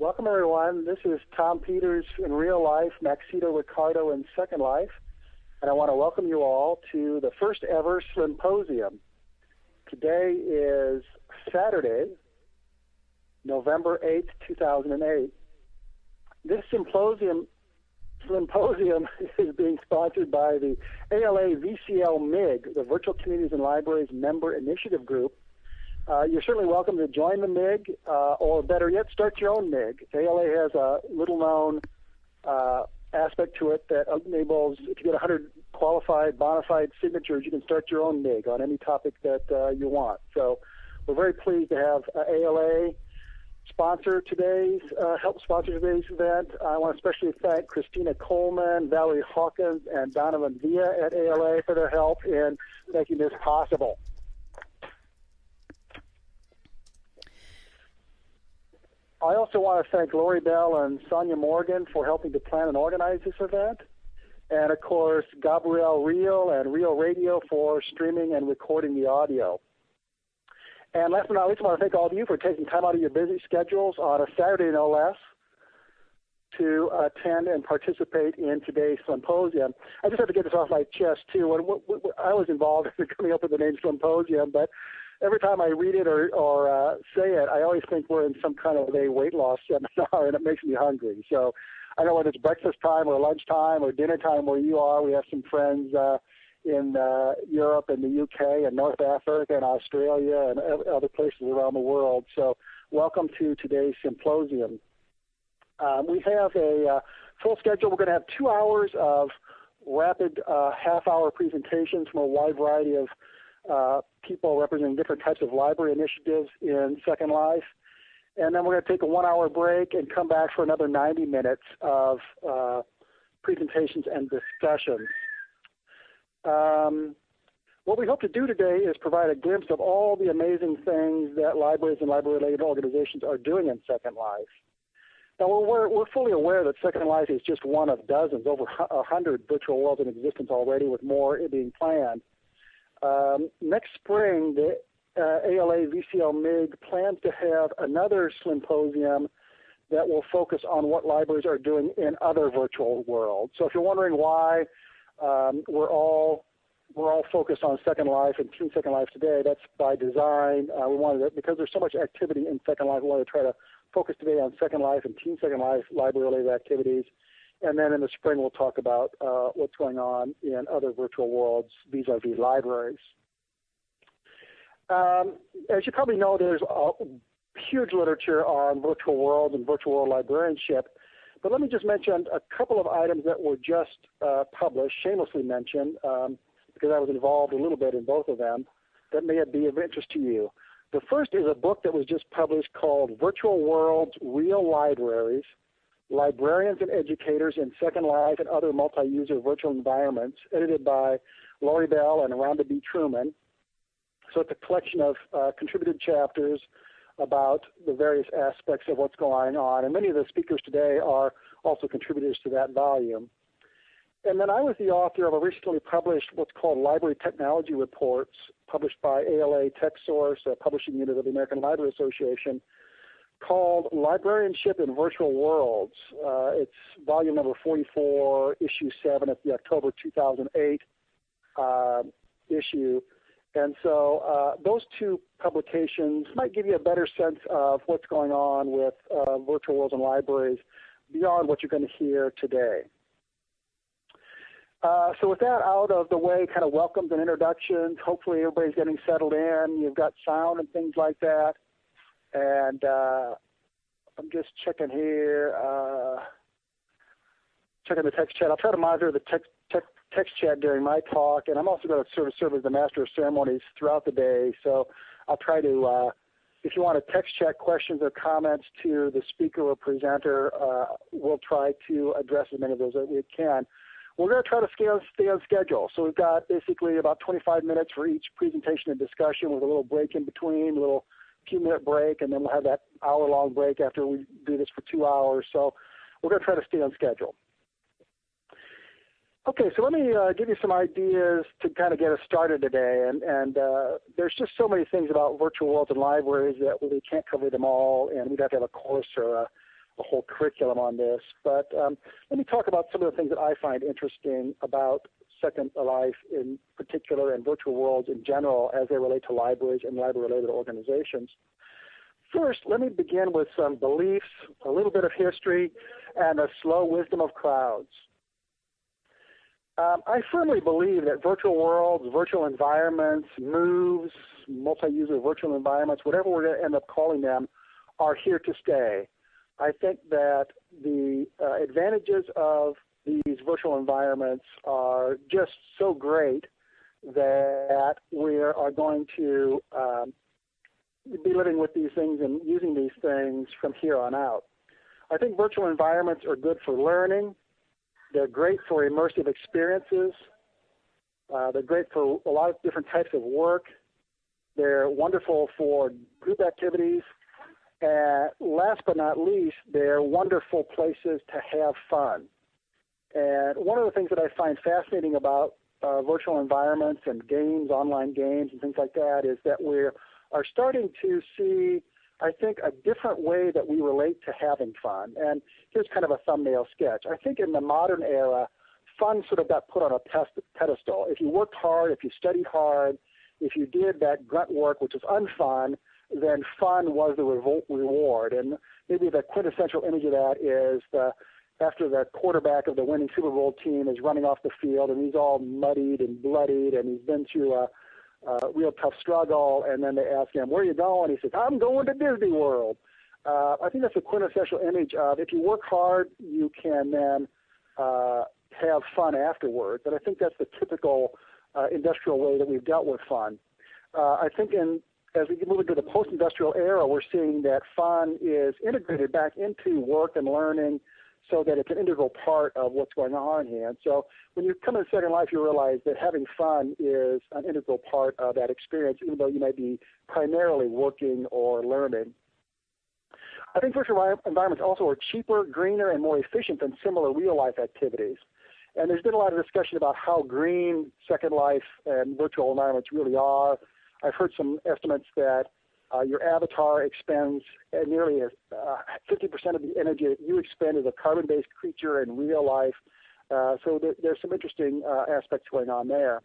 Welcome, everyone. This is Tom Peters in real life, Maxito Ricardo in Second Life, and I want to welcome you all to the first ever Slimposium. Today is Saturday, November 8th, 2008. This Slimposium is being sponsored by the ALA VCL MIG, the Virtual Communities and Libraries Member Initiative Group. You're certainly welcome to join the MIG, or better yet, start your own MIG. ALA has a little-known aspect to it that enables, if you get 100 qualified, bona fide signatures, you can start your own MIG on any topic that you want. So we're very pleased to have ALA help sponsor today's event. I want to especially thank Christina Coleman, Valerie Hawkins, and Donovan Villa at ALA for their help in making this possible. I also want to thank Lori Bell and Sonia Morgan for helping to plan and organize this event. And, of course, Gabrielle Real and Real Radio for streaming and recording the audio. And last but not least, I want to thank all of you for taking time out of your busy schedules on a Saturday, no less, to attend and participate in today's Slimposium. I just have to get this off my chest, too. I was involved in coming up with the name Slimposium, but every time I read it or say it, I always think we're in some kind of a weight loss seminar, and it makes me hungry. So I know whether it's breakfast time or lunchtime or dinner time where you are, we have some friends in Europe and the UK and North Africa and Australia and other places around the world. So welcome to today's Symposium. We have a full schedule. We're going to have 2 hours of rapid half-hour presentations from a wide variety of people representing different types of library initiatives in Second Life. And then we're going to take a 1 hour break and come back for another 90 minutes of presentations and discussions. What we hope to do today is provide a glimpse of all the amazing things that libraries and library-related organizations are doing in Second Life. Now, we're fully aware that Second Life is just one of dozens, over 100 virtual worlds in existence already, with more being planned. Next spring, the ALA VCL MIG plans to have another Slimposium that will focus on what libraries are doing in other virtual worlds. So if you're wondering why we're all focused on Second Life and Team Second Life today, that's by design. We wanted to, because there's so much activity in Second Life, we wanted to try to focus today on Second Life and Team Second Life library-related activities. And then in the spring, we'll talk about what's going on in other virtual worlds vis-a-vis libraries. As you probably know, there's huge literature on virtual worlds and virtual world librarianship. But let me just mention a couple of items that were just published, shamelessly mentioned, because I was involved a little bit in both of them, that may be of interest to you. The first is a book that was just published called Virtual Worlds, Real Libraries, Librarians and Educators in Second Life and Other Multi-User Virtual Environments, edited by Lori Bell and Rhonda B. Truman. So it's a collection of contributed chapters about the various aspects of what's going on. And many of the speakers today are also contributors to that volume. And then I was the author of a recently published what's called Library Technology Reports, published by ALA TechSource, a publishing unit of the American Library Association, called Librarianship in Virtual Worlds. It's volume number 44, issue 7 of the October 2008 issue. And so those two publications might give you a better sense of what's going on with virtual worlds and libraries beyond what you're going to hear today. So with that out of the way, kind of welcomes and introductions, hopefully everybody's getting settled in. You've got sound and things like that. And I'm just checking here, checking the text chat. I'll try to monitor the text chat during my talk, and I'm also going to serve as the master of ceremonies throughout the day. So I'll try to, if you want to text chat questions or comments to the speaker or presenter, we'll try to address as many of those as we can. We're going to try to stay on schedule. So we've got basically about 25 minutes for each presentation and discussion with a little break in between, a little few-minute break, and then we'll have that hour-long break after we do this for 2 hours. So we're going to try to stay on schedule. Okay, so let me give you some ideas to kind of get us started today. And there's just so many things about virtual worlds and libraries that we can't cover them all, and we'd have to have a course or a whole curriculum on this. But let me talk about some of the things that I find interesting about Second Life in particular and virtual worlds in general as they relate to libraries and library-related organizations. First, let me begin with some beliefs, a little bit of history, and the slow wisdom of crowds. I firmly believe that virtual worlds, virtual environments, moves, multi-user virtual environments, whatever we're going to end up calling them, are here to stay. I think that the advantages of these virtual environments are just so great that we are going to be living with these things and using these things from here on out. I think virtual environments are good for learning. They're great for immersive experiences. They're great for a lot of different types of work. They're wonderful for group activities. And last but not least, they're wonderful places to have fun. And one of the things that I find fascinating about virtual environments and games, online games and things like that, is that we are starting to see, I think, a different way that we relate to having fun. And here's kind of a thumbnail sketch. I think in the modern era, fun sort of got put on a pedestal. If you worked hard, if you studied hard, if you did that grunt work, which is unfun, then fun was the reward. And maybe the quintessential image of that is after the quarterback of the winning Super Bowl team is running off the field and he's all muddied and bloodied and he's been through a real tough struggle, and then they ask him, where are you going? He says, I'm going to Disney World. I think that's a quintessential image of if you work hard, you can then have fun afterwards. And I think that's the typical industrial way that we've dealt with fun. I think as we move into the post-industrial era, we're seeing that fun is integrated back into work and learning so that it's an integral part of what's going on here. And so when you come into Second Life, you realize that having fun is an integral part of that experience, even though you might be primarily working or learning. I think virtual environments also are cheaper, greener, and more efficient than similar real-life activities. And there's been a lot of discussion about how green Second Life and virtual environments really are. I've heard some estimates that your avatar expends nearly 50% of the energy that you expend as a carbon-based creature in real life. So there's some interesting aspects going on there.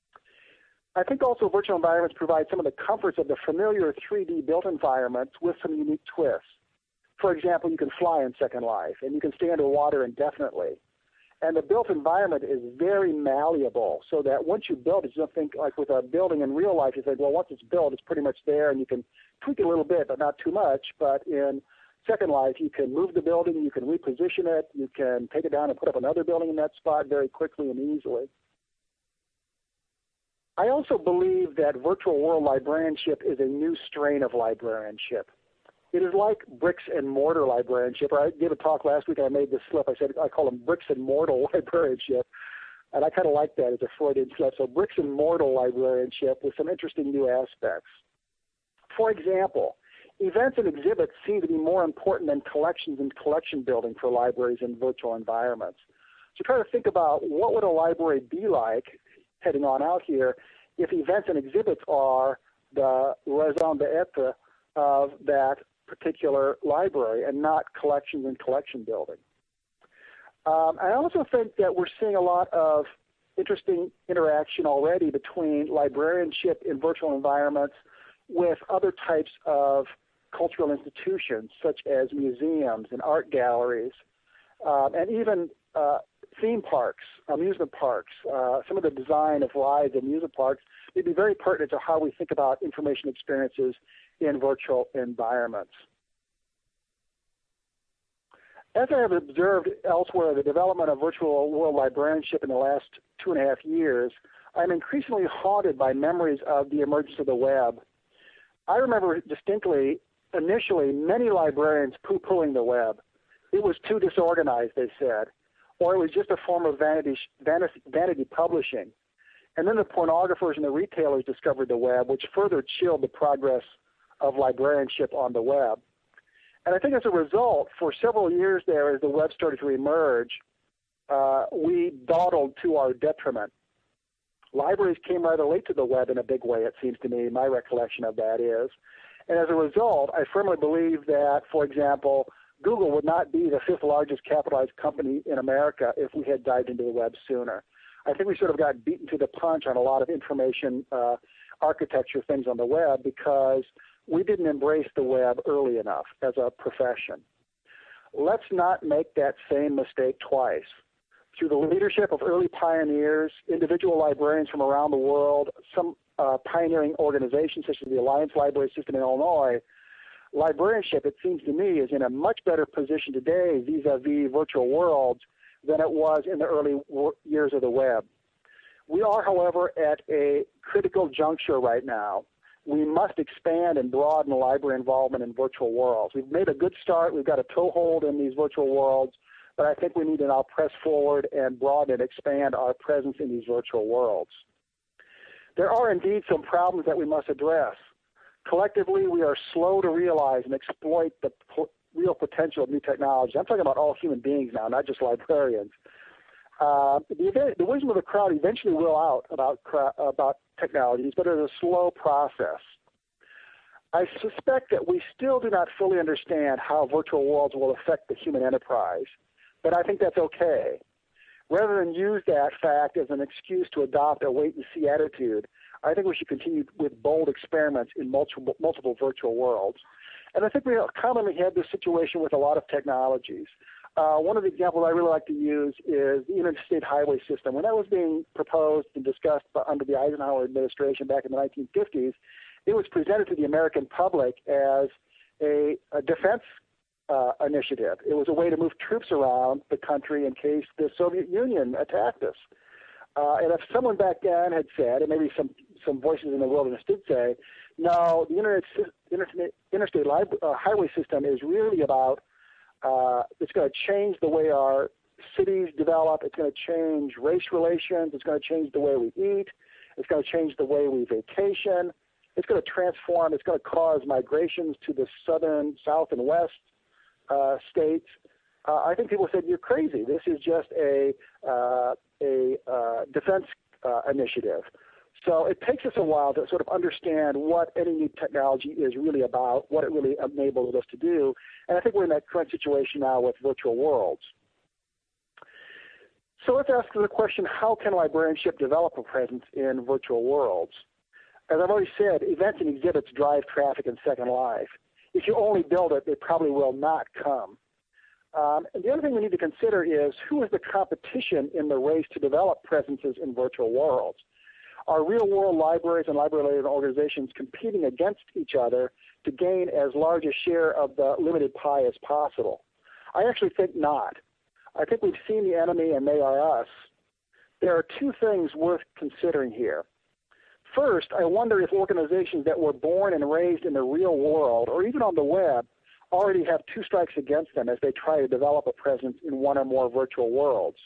I think also virtual environments provide some of the comforts of the familiar 3D built environments with some unique twists. For example, you can fly in Second Life, and you can stay underwater indefinitely. And the built environment is very malleable, so that once you build it, you don't think like with a building in real life, you think, well, once it's built, it's pretty much there, and you can tweak it a little bit, but not too much. But in Second Life, you can move the building, you can reposition it, you can take it down and put up another building in that spot very quickly and easily. I also believe that virtual world librarianship is a new strain of librarianship. It is like bricks and mortar librarianship. I gave a talk last week and I made this slip. I said I call them bricks and mortar librarianship. And I kind of like that as a Freudian slip. So bricks and mortar librarianship with some interesting new aspects. For example, events and exhibits seem to be more important than collections and collection building for libraries in virtual environments. So try to think about what would a library be like, heading on out here, if events and exhibits are the raison d'etre of that particular library and not collections and collection building. I also think that we're seeing a lot of interesting interaction already between librarianship in virtual environments with other types of cultural institutions, such as museums and art galleries, and even theme parks, amusement parks. Some of the design of rides and amusement parks may be very pertinent to how we think about information experiences in virtual environments. As I have observed elsewhere, the development of virtual world librarianship in the last 2.5 years, I'm increasingly haunted by memories of the emergence of the web. I remember distinctly, initially, many librarians poo-pooing the web. It was too disorganized, they said, or it was just a form of vanity publishing. And then the pornographers and the retailers discovered the web, which further chilled the progress of librarianship on the web. And I think as a result, for several years there, as the web started to emerge, we dawdled to our detriment. Libraries came rather late to the web in a big way, it seems to me. My recollection of that is. And as a result, I firmly believe that, for example, Google would not be the 5th largest capitalized company in America if we had dived into the web sooner. I think we sort of got beaten to the punch on a lot of information architecture things on the web because we didn't embrace the web early enough as a profession. Let's not make that same mistake twice. Through the leadership of early pioneers, individual librarians from around the world, some pioneering organizations such as the Alliance Library System in Illinois, librarianship, it seems to me, is in a much better position today vis-a-vis virtual worlds than it was in the early years of the web. We are, however, at a critical juncture right now. We must expand and broaden library involvement in virtual worlds. We've made a good start. We've got a toehold in these virtual worlds, but I think we need to now press forward and broaden and expand our presence in these virtual worlds. There are indeed some problems that we must address. Collectively, we are slow to realize and exploit the real potential of new technology. I'm talking about all human beings now, not just librarians. The wisdom of the crowd eventually will out about technologies, but it's a slow process. I suspect that we still do not fully understand how virtual worlds will affect the human enterprise, but I think that's okay. Rather than use that fact as an excuse to adopt a wait-and-see attitude, I think we should continue with bold experiments in multiple virtual worlds. And I think we commonly have this situation with a lot of technologies. One of the examples I really like to use is the interstate highway system. When that was being proposed and discussed under the Eisenhower administration back in the 1950s, it was presented to the American public as a defense initiative. It was a way to move troops around the country in case the Soviet Union attacked us. And if someone back then had said, and maybe some voices in the wilderness did say, no, the interstate highway system is really about, it's going to change the way our cities develop, it's going to change race relations, it's going to change the way we eat, it's going to change the way we vacation, it's going to transform, it's going to cause migrations to the southern, south, and west states. I think people said, you're crazy. This is just a defense initiative. So it takes us a while to sort of understand what any new technology is really about, what it really enables us to do. And I think we're in that current situation now with virtual worlds. So let's ask the question, how can librarianship develop a presence in virtual worlds? As I've already said, events and exhibits drive traffic in Second Life. If you only build it, they probably will not come. And the other thing we need to consider is who is the competition in the race to develop presences in virtual worlds? Are real-world libraries and library-related organizations competing against each other to gain as large a share of the limited pie as possible? I actually think not. I think we've seen the enemy and they are us. There are two things worth considering here. First, I wonder if organizations that were born and raised in the real world or even on the web already have two strikes against them as they try to develop a presence in one or more virtual worlds.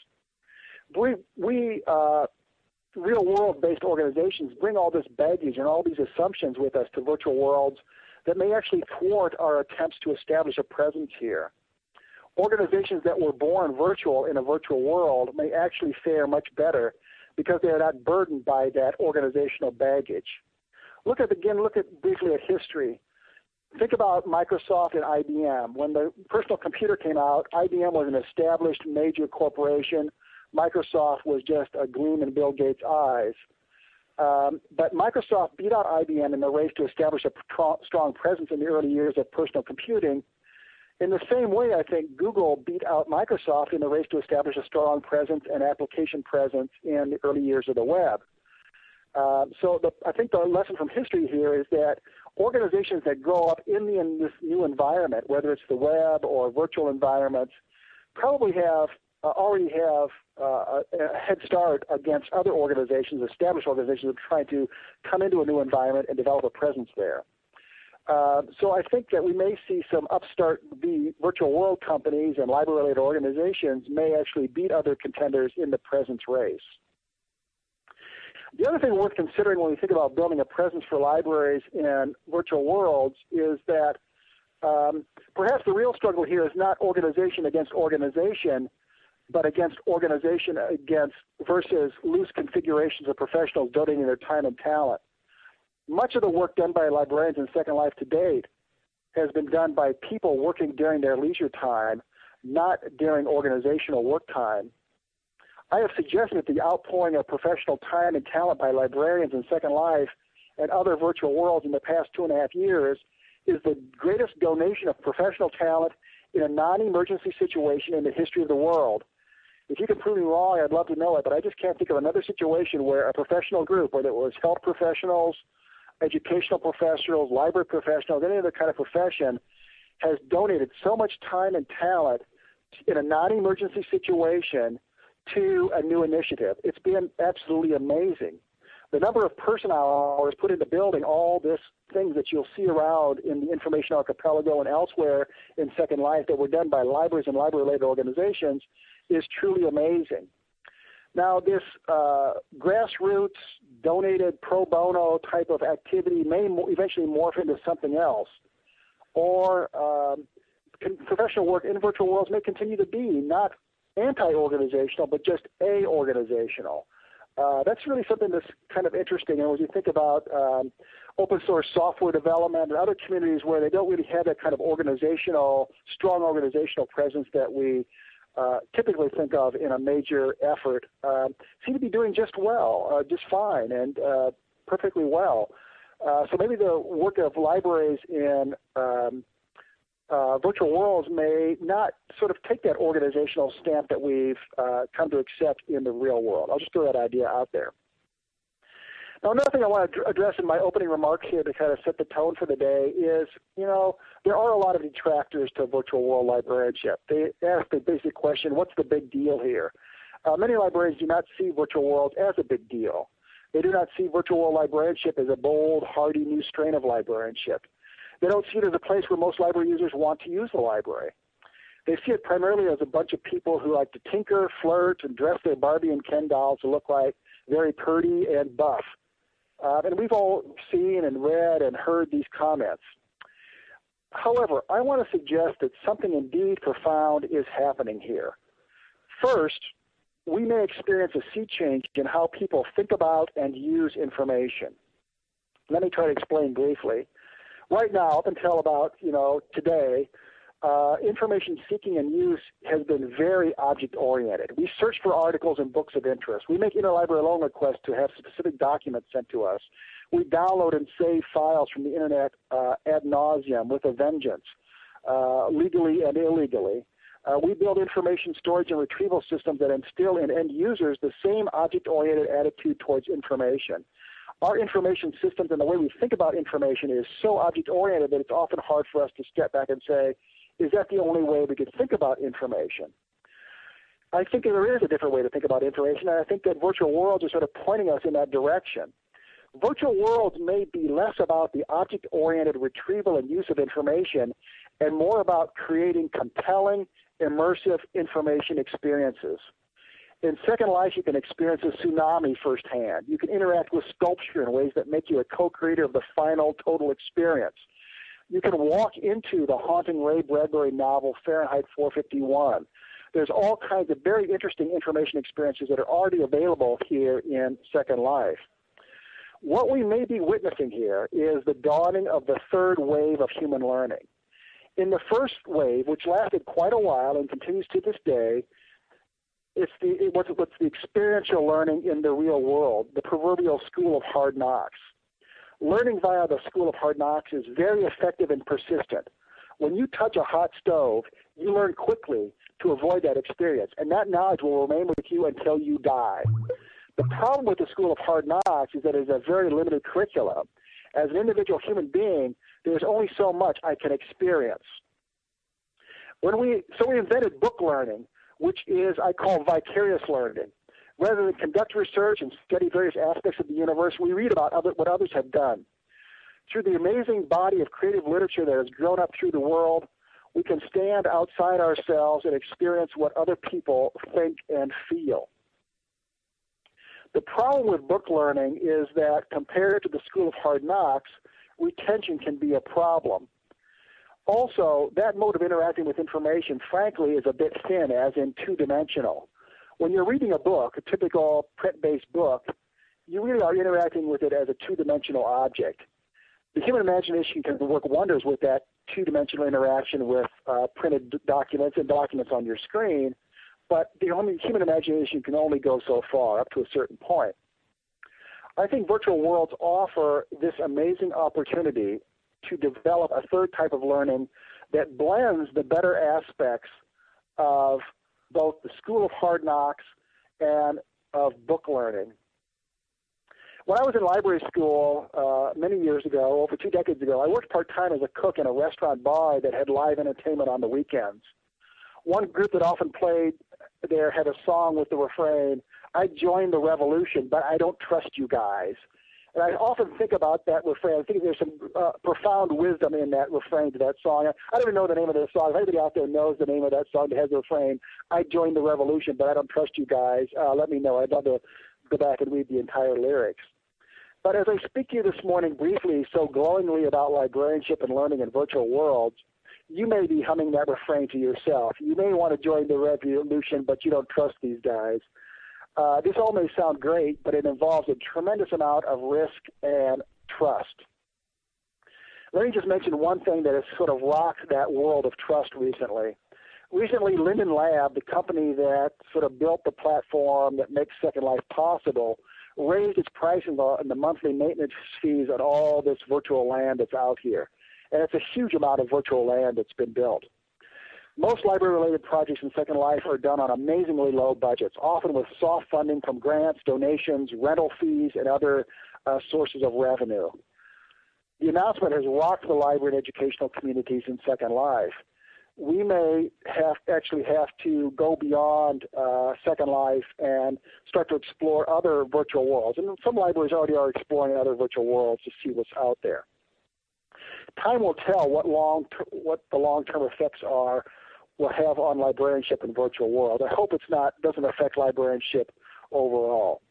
Real-world-based organizations bring all this baggage and all these assumptions with us to virtual worlds that may actually thwart our attempts to establish a presence here. Organizations that were born virtual in a virtual world may actually fare much better because they are not burdened by that organizational baggage. Look briefly at history. Think about Microsoft and IBM. When the personal computer came out, IBM was an established major corporation. Microsoft was just a gleam in Bill Gates' eyes. But Microsoft beat out IBM in the race to establish a strong presence in the early years of personal computing. In the same way, I think Google beat out Microsoft in the race to establish a strong presence and application presence in the early years of the web. I think the lesson from history here is that organizations that grow up in this new environment, whether it's the web or virtual environments, probably already have a head start against other organizations, established organizations that are trying to come into a new environment and develop a presence there. So I think that we may see some upstart virtual world companies and library-related organizations may actually beat other contenders in the presence race. The other thing worth considering when we think about building a presence for libraries in virtual worlds is that perhaps the real struggle here is not organization against organization, but against organization versus loose configurations of professionals donating their time and talent. Much of the work done by librarians in Second Life to date has been done by people working during their leisure time, not during organizational work time. I have suggested that the outpouring of professional time and talent by librarians in Second Life and other virtual worlds in the past 2.5 years is the greatest donation of professional talent in a non-emergency situation in the history of the world. If you can prove me wrong, I'd love to know it, but I just can't think of another situation where a professional group, whether it was health professionals, educational professionals, library professionals, any other kind of profession, has donated so much time and talent in a non-emergency situation to a new initiative. It's been absolutely amazing. The number of personnel hours put into building all this things that you'll see around in the Information Archipelago and elsewhere in Second Life that were done by libraries and library-related organizations is truly amazing. Now, this grassroots, donated pro bono type of activity may eventually morph into something else, or professional work in virtual worlds may continue to be not anti-organizational, but just a-organizational. That's really something that's kind of interesting. And when you think about open source software development and other communities where they don't really have that kind of strong organizational presence that we typically think of in a major effort, seem to be doing just well, just fine, and perfectly well. So maybe the work of libraries in virtual worlds may not sort of take that organizational stamp that we've come to accept in the real world. I'll just throw that idea out there. Now, another thing I want to address in my opening remarks here to kind of set the tone for the day is, there are a lot of detractors to virtual world librarianship. They ask the basic question, what's the big deal here? Many librarians do not see virtual worlds as a big deal. They do not see virtual world librarianship as a bold, hardy new strain of librarianship. They don't see it as a place where most library users want to use the library. They see it primarily as a bunch of people who like to tinker, flirt, and dress their Barbie and Ken dolls to look like very purdy and buff. And we've all seen and read and heard these comments. However, I want to suggest that something indeed profound is happening here. First, we may experience a sea change in how people think about and use information. Let me try to explain briefly. Right now, up until about, today, information seeking and use has been very object-oriented. We search for articles and books of interest. We make interlibrary loan requests to have specific documents sent to us. We download and save files from the Internet ad nauseum with a vengeance, legally and illegally. We build information storage and retrieval systems that instill in end users the same object-oriented attitude towards information. Our information systems and the way we think about information is so object-oriented that it's often hard for us to step back and say, is that the only way we could think about information? I think there is a different way to think about information, and I think that virtual worlds are sort of pointing us in that direction. Virtual worlds may be less about the object-oriented retrieval and use of information and more about creating compelling, immersive information experiences. In Second Life, you can experience a tsunami firsthand. You can interact with sculpture in ways that make you a co-creator of the final total experience. You can walk into the haunting Ray Bradbury novel, Fahrenheit 451. There's all kinds of very interesting information experiences that are already available here in Second Life. What we may be witnessing here is the dawning of the third wave of human learning. In the first wave, which lasted quite a while and continues to this day, it's what's the experiential learning in the real world, the proverbial school of hard knocks. Learning via the school of hard knocks is very effective and persistent. When you touch a hot stove, you learn quickly to avoid that experience, and that knowledge will remain with you until you die. The problem with the school of hard knocks is that it is a very limited curriculum. As an individual human being, there's only so much I can experience. So we invented book learning, which is, I call, vicarious learning. Rather than conduct research and study various aspects of the universe, we read about what others have done. Through the amazing body of creative literature that has grown up through the world, we can stand outside ourselves and experience what other people think and feel. The problem with book learning is that compared to the school of hard knocks, retention can be a problem. Also, that mode of interacting with information, frankly, is a bit thin, as in two-dimensional. When you're reading a book, a typical print-based book, you really are interacting with it as a two-dimensional object. The human imagination can work wonders with that two-dimensional interaction with printed documents and documents on your screen, but the human imagination can only go so far, up to a certain point. I think virtual worlds offer this amazing opportunity to develop a third type of learning that blends the better aspects of both the School of Hard Knocks and of book learning. When I was in library school many years ago, over 2 decades ago, I worked part-time as a cook in a restaurant bar that had live entertainment on the weekends. One group that often played there had a song with the refrain, "I joined the revolution, but I don't trust you guys." And I often think about that refrain. I think there's some profound wisdom in that refrain to that song. I don't even know the name of the song. If anybody out there knows the name of that song that has the refrain, "I joined the revolution, but I don't trust you guys," let me know. I'd love to go back and read the entire lyrics. But as I speak to you this morning briefly, so glowingly about librarianship and learning in virtual worlds, you may be humming that refrain to yourself. You may want to join the revolution, but you don't trust these guys. This all may sound great, but it involves a tremendous amount of risk and trust. Let me just mention one thing that has sort of rocked that world of trust recently. Recently, Linden Lab, the company that sort of built the platform that makes Second Life possible, raised its pricing on the monthly maintenance fees on all this virtual land that's out here. And it's a huge amount of virtual land that's been built. Most library-related projects in Second Life are done on amazingly low budgets, often with soft funding from grants, donations, rental fees, and other sources of revenue. The announcement has rocked the library and educational communities in Second Life. We may actually have to go beyond Second Life and start to explore other virtual worlds. And some libraries already are exploring other virtual worlds to see what's out there. Time will tell what the long-term effects will have on librarianship in virtual world. I hope doesn't affect librarianship overall.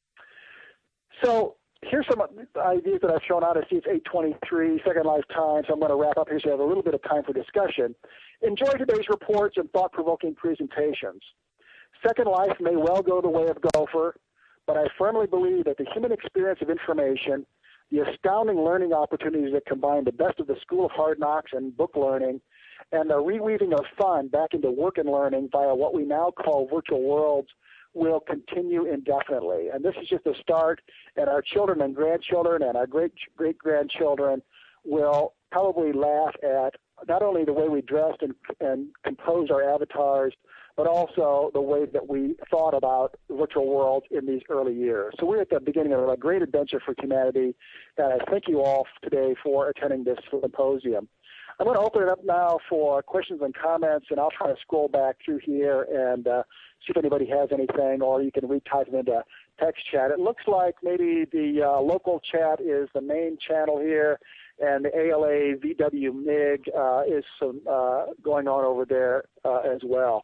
So here's some ideas that I've shown out. I see it's 8:23 Second Life time, so I'm going to wrap up here so you have a little bit of time for discussion. Enjoy today's reports and thought-provoking presentations. Second Life may well go the way of Gopher, but I firmly believe that the human experience of information, the astounding learning opportunities that combine the best of the School of Hard Knocks and book learning, and the reweaving of fun back into work and learning via what we now call virtual worlds will continue indefinitely. And this is just a start, and our children and grandchildren and our great-grandchildren will probably laugh at not only the way we dressed and composed our avatars, but also the way that we thought about virtual worlds in these early years. So we're at the beginning of a great adventure for humanity, and I thank you all today for attending this symposium. I'm going to open it up now for questions and comments, and I'll try to scroll back through here and see if anybody has anything, or you can retype them into text chat. It looks like maybe the local chat is the main channel here, and the ALA VW MIG is some going on over there as well.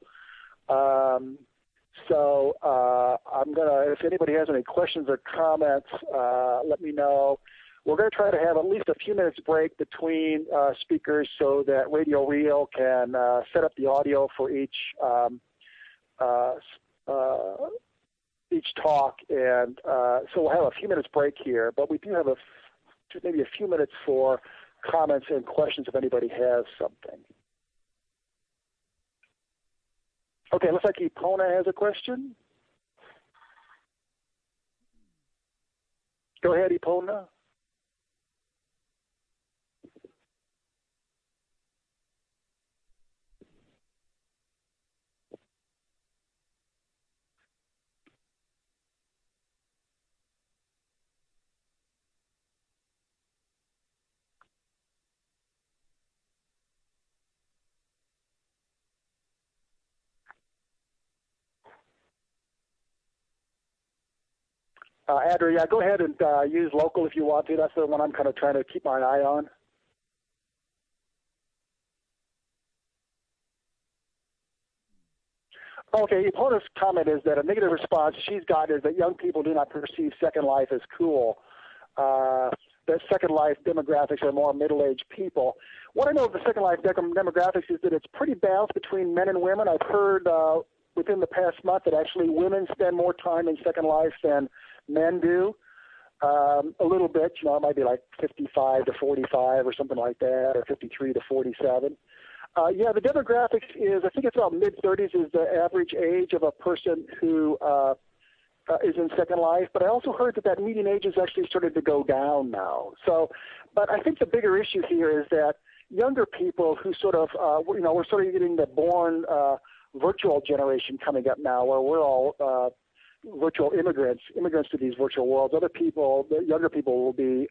So I'm gonna, if anybody has any questions or comments, let me know. We're going to try to have at least a few minutes break between speakers so that Radio Real can set up the audio for each talk, and so we'll have a few minutes break here. But we do have maybe a few minutes for comments and questions if anybody has something. Okay, looks like Epona has a question. Go ahead, Epona. Andrew, yeah, go ahead and use local if you want to. That's the one I'm kind of trying to keep my eye on. Okay, Epona's comment is that a negative response she's gotten is that young people do not perceive Second Life as cool. That Second Life demographics are more middle-aged people. What I know of the Second Life demographics is that it's pretty balanced between men and women. I've heard within the past month that actually women spend more time in Second Life than men do. A little bit, it might be like 55 to 45 or something like that, or 53 to 47. Yeah, the demographics is, I think it's about mid-30s is the average age of a person who is in Second Life. But I also heard that median age has actually started to go down now. So, but I think the bigger issue here is that younger people who sort of, we're sort of getting the born virtual generation coming up now, where we're all virtual immigrants to these virtual worlds. Other people, the younger people, will be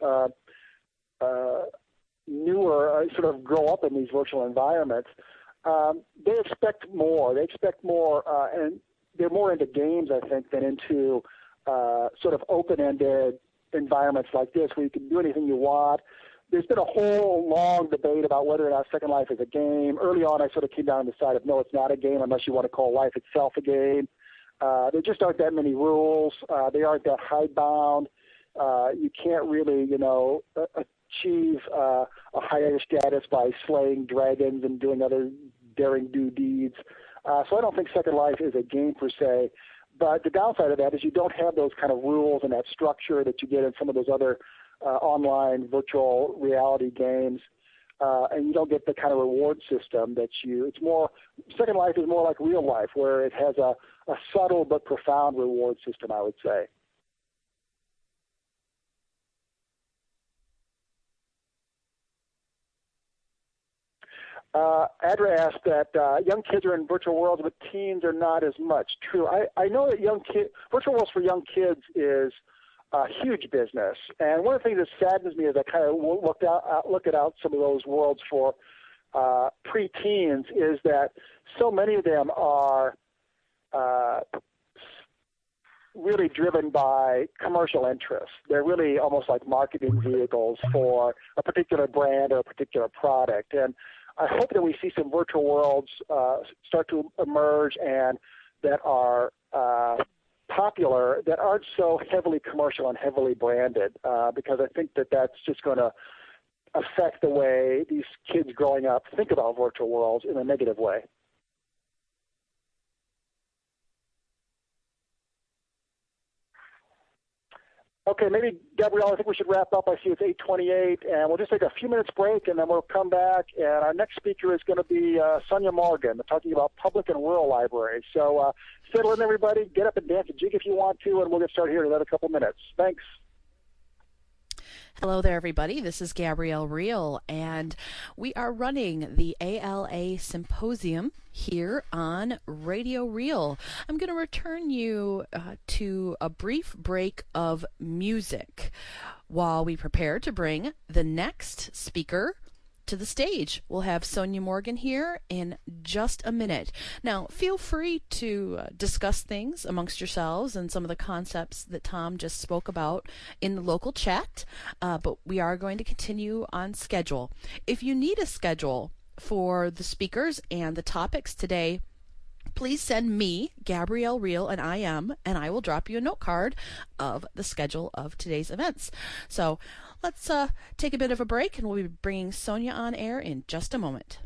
newer, sort of grow up in these virtual environments. They expect more. And they're more into games, I think, than into sort of open-ended environments like this, where you can do anything you want. There's been a whole long debate about whether or not Second Life is a game. Early on, I sort of came down on the side of no, it's not a game unless you want to call life itself a game. There just aren't that many rules. They aren't that hidebound. You can't really, achieve a higher status by slaying dragons and doing other daring do deeds. So I don't think Second Life is a game per se. But the downside of that is you don't have those kind of rules and that structure that you get in some of those other online virtual reality games. And you don't get the kind of reward system Second Life is more like real life, where it has a subtle but profound reward system, I would say. Adra asked that young kids are in virtual worlds, but teens are not as much. True. I know that virtual worlds for young kids is a huge business. And one of the things that saddens me as I kind of look at some of those worlds for pre-teens is that so many of them are really driven by commercial interests. They're really almost like marketing vehicles for a particular brand or a particular product. And I hope that we see some virtual worlds start to emerge and that are popular, that aren't so heavily commercial and heavily branded, because I think that that's just going to affect the way these kids growing up think about virtual worlds in a negative way. Okay, maybe, Gabrielle, I think we should wrap up. I see it's 8:28, and we'll just take a few minutes break, and then we'll come back. And our next speaker is going to be Sonia Morgan, talking about public and rural libraries. So settle in, everybody. Get up and dance a jig if you want to, and we'll get started here in another couple minutes. Thanks. Hello there, everybody. This is Gabrielle Real, and we are running the ALA Symposium here on Radio Real. I'm going to return you to a brief break of music while we prepare to bring the next speaker to the stage. We'll have Sonia Morgan here in just a minute. Now, feel free to discuss things amongst yourselves and some of the concepts that Tom just spoke about in the local chat, but we are going to continue on schedule. If you need a schedule for the speakers and the topics today, please send me, Gabrielle Real, and I will drop you a note card of the schedule of today's events. So let's take a bit of a break, and we'll be bringing Sonia on air in just a moment.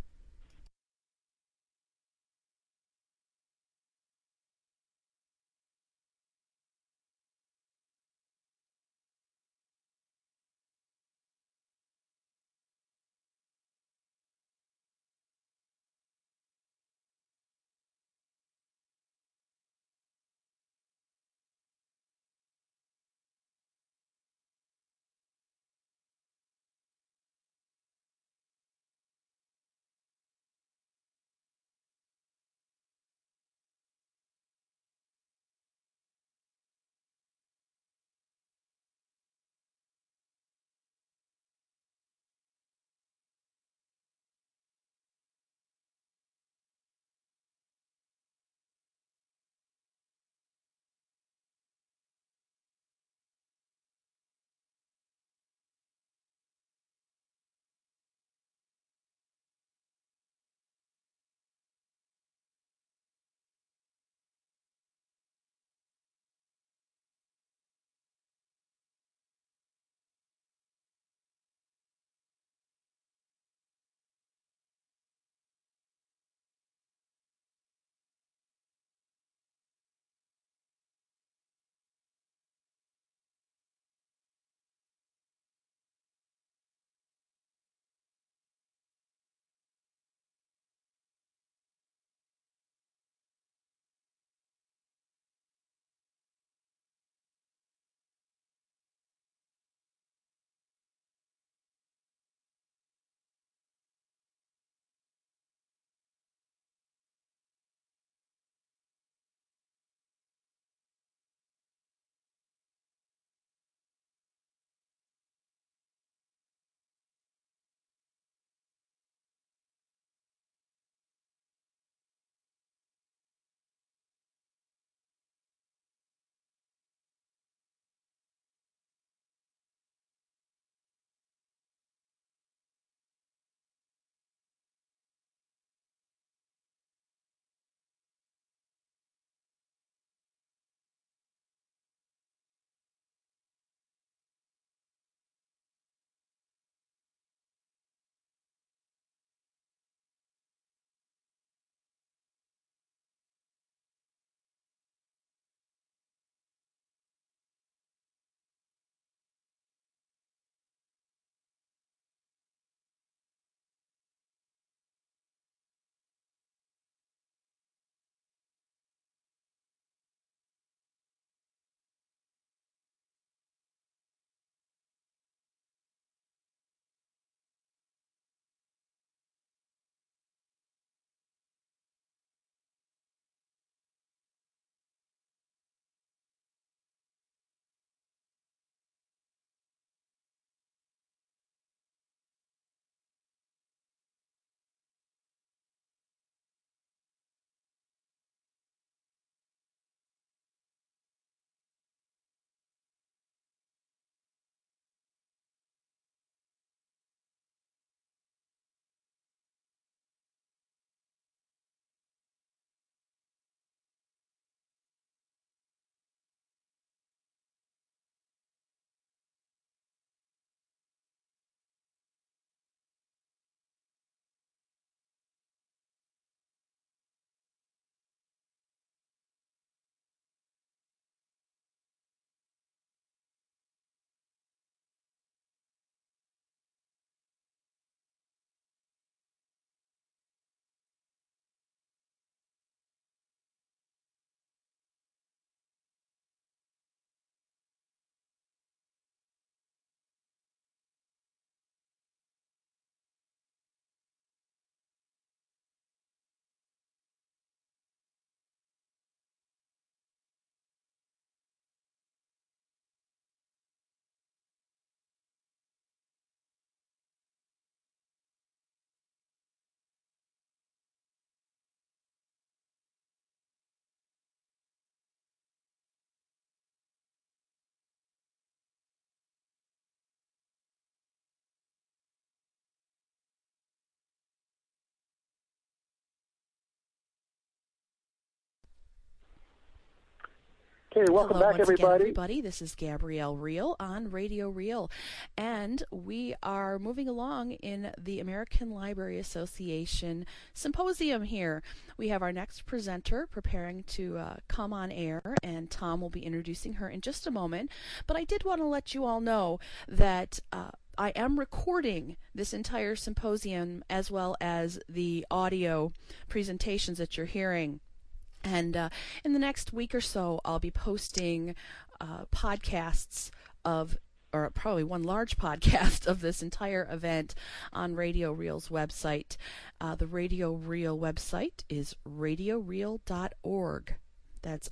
Okay, welcome Hello back, once again, everybody. everybody. This is Gabrielle Reel on Radio Reel, and we are moving along in the American Library Association Symposium here. We have our next presenter preparing to come on air, and Tom will be introducing her in just a moment. But I did want to let you all know that I am recording this entire symposium as well as the audio presentations that you're hearing. And in the next week or so, I'll be posting podcasts of, or probably one large podcast of this entire event on Radio Reel's website. The Radio Reel website is radioreel.org. That's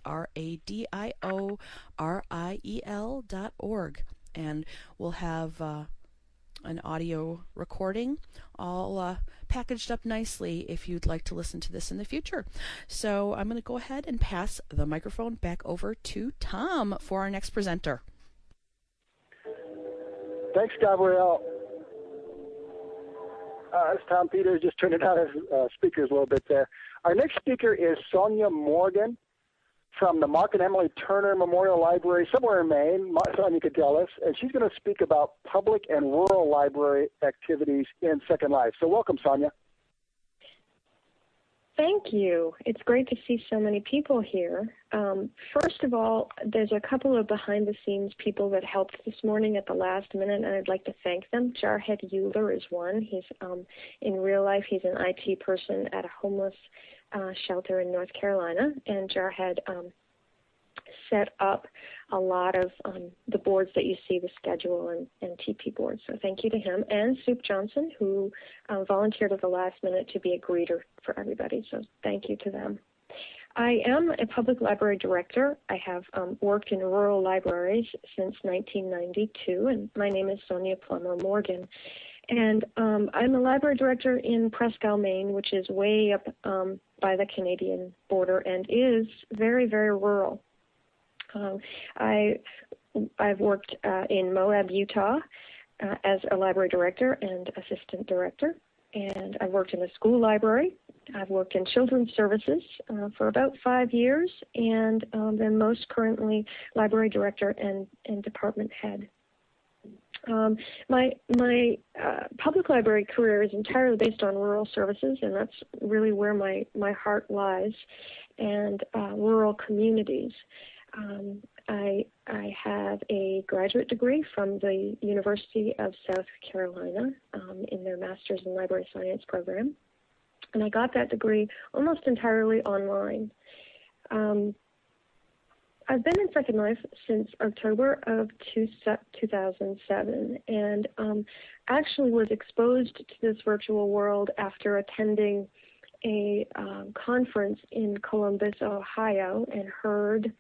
RADIORIEL.org. And we'll have an audio recording all packaged up nicely if you'd like to listen to this in the future. So I'm going to go ahead and pass the microphone back over to Tom for our next presenter. Thanks, Gabrielle. It's Tom Peters, just turning down his speakers a little bit there. Our next speaker is Sonia Morgan from the Mark and Emily Turner Memorial Library somewhere in Maine, Sonia could tell us, and she's going to speak about public and rural library activities in Second Life. So welcome, Sonia. Thank you. It's great to see so many people here. First of all, there's a couple of behind-the-scenes people that helped this morning at the last minute, and I'd like to thank them. Jarhead Euler is one. He's in real life, he's an IT person at a homeless shelter in North Carolina, and Jarhead set up a lot of the boards that you see, the schedule and TP boards. So thank you to him. And Soup Johnson, who volunteered at the last minute to be a greeter for everybody. So thank you to them. I am a public library director. I have worked in rural libraries since 1992, and my name is Sonia Plummer Morgan. And I'm a library director in Presque Isle, Maine, which is way up by the Canadian border and is very, very rural. I've worked in Moab, Utah, as a library director and assistant director, and I've worked in a school library. I've worked in children's services for about 5 years, and then most currently library director and department head. My public library career is entirely based on rural services, and that's really where my heart lies, and rural communities. I have a graduate degree from the University of South Carolina in their Master's in Library Science program, and I got that degree almost entirely online. I've been in Second Life since October of 2007, and actually was exposed to this virtual world after attending a conference in Columbus, Ohio, and heard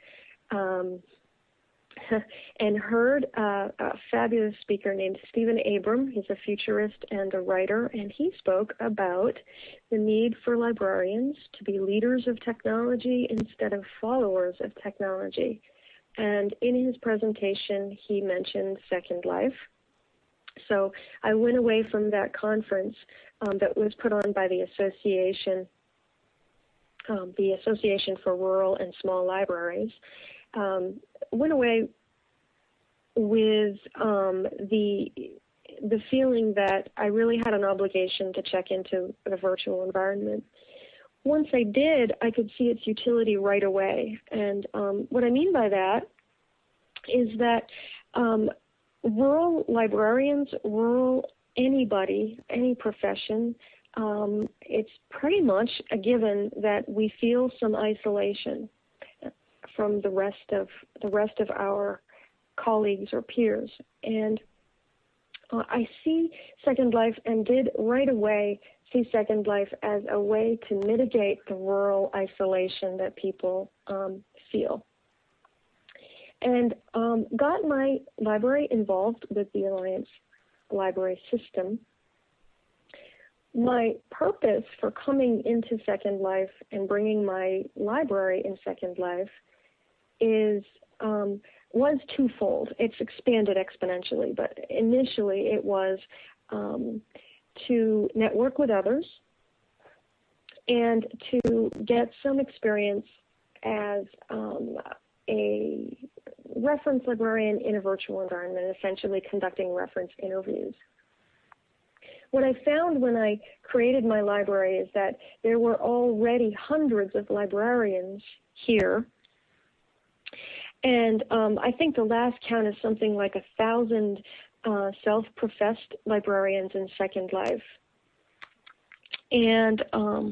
a fabulous speaker named Stephen Abram. He's a futurist and a writer, and he spoke about the need for librarians to be leaders of technology instead of followers of technology. And in his presentation, he mentioned Second Life. So I went away from that conference that was put on by the Association for Rural and Small Libraries, went away with the feeling that I really had an obligation to check into the virtual environment. Once I did, I could see its utility right away. And what I mean by that is that rural librarians, rural anybody, any profession, it's pretty much a given that we feel some isolation from the rest of our colleagues or peers. And I see Second Life, and did right away see Second Life as a way to mitigate the rural isolation that people feel. And got my library involved with the Alliance Library System. My purpose for coming into Second Life and bringing my library in Second Life was twofold. It's expanded exponentially, but initially it was to network with others and to get some experience as a reference librarian in a virtual environment, essentially conducting reference interviews. What I found when I created my library is that there were already hundreds of librarians here. And I think the last count is something like 1,000 self-professed librarians in Second Life. And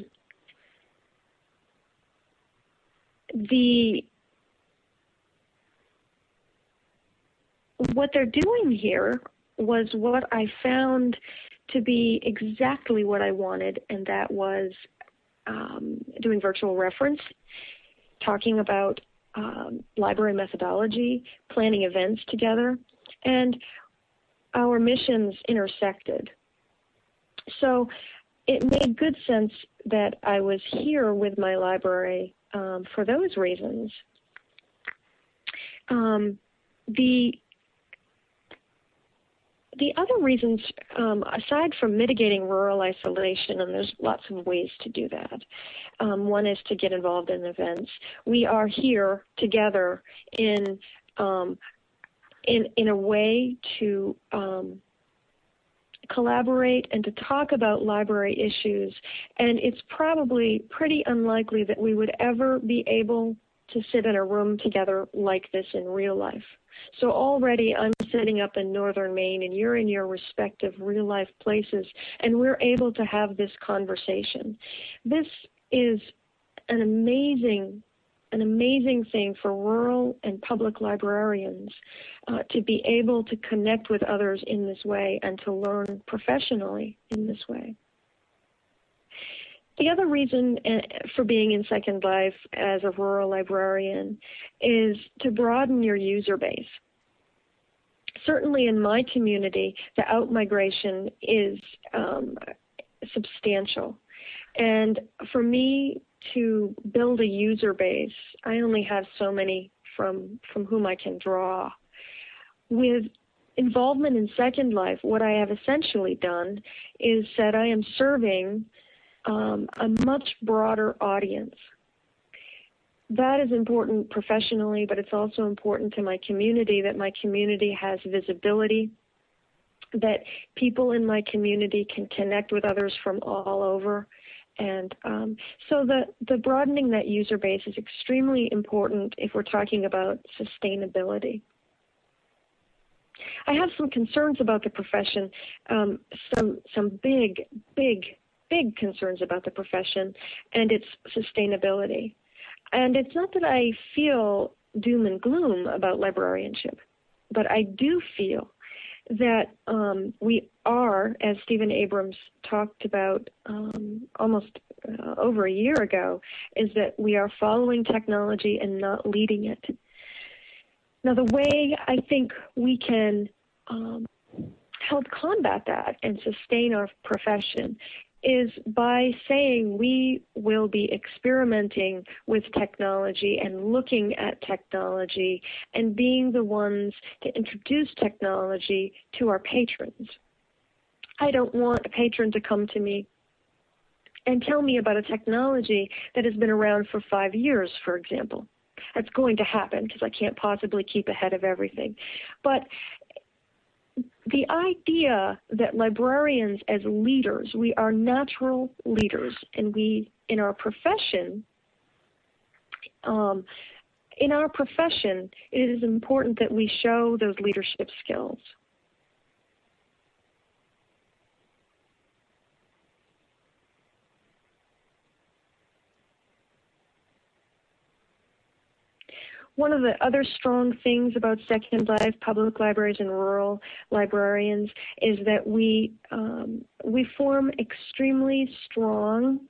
what they're doing here was what I found to be exactly what I wanted, and that was doing virtual reference, talking about library methodology, planning events together, and our missions intersected. So it made good sense that I was here with my library for those reasons. The other reasons, aside from mitigating rural isolation, and there's lots of ways to do that, one is to get involved in events. We are here together in a way to collaborate and to talk about library issues, and it's probably pretty unlikely that we would ever be able to sit in a room together like this in real life. So already I'm sitting up in northern Maine and you're in your respective real life places, and we're able to have this conversation. This is an amazing thing for rural and public librarians to be able to connect with others in this way and to learn professionally in this way. The other reason for being in Second Life as a rural librarian is to broaden your user base. Certainly in my community, the out-migration is substantial. And for me to build a user base, I only have so many from whom I can draw. With involvement in Second Life, what I have essentially done is that I am serving a much broader audience. That is important professionally, but it's also important to my community, that my community has visibility, that people in my community can connect with others from all over. And so the broadening that user base is extremely important if we're talking about sustainability. I have some concerns about the profession, some big concerns about the profession and its sustainability. And it's not that I feel doom and gloom about librarianship, but I do feel that we are, as Stephen Abrams talked about almost over a year ago, is that we are following technology and not leading it. Now, the way I think we can help combat that and sustain our profession is by saying we will be experimenting with technology and looking at technology and being the ones to introduce technology to our patrons. I don't want a patron to come to me and tell me about a technology that has been around for 5 years, for example. That's going to happen because I can't possibly keep ahead of everything. But the idea that librarians as leaders, we are natural leaders, and we, in our profession, it is important that we show those leadership skills. One of the other strong things about Second Life, public libraries and rural librarians, is that we form extremely strong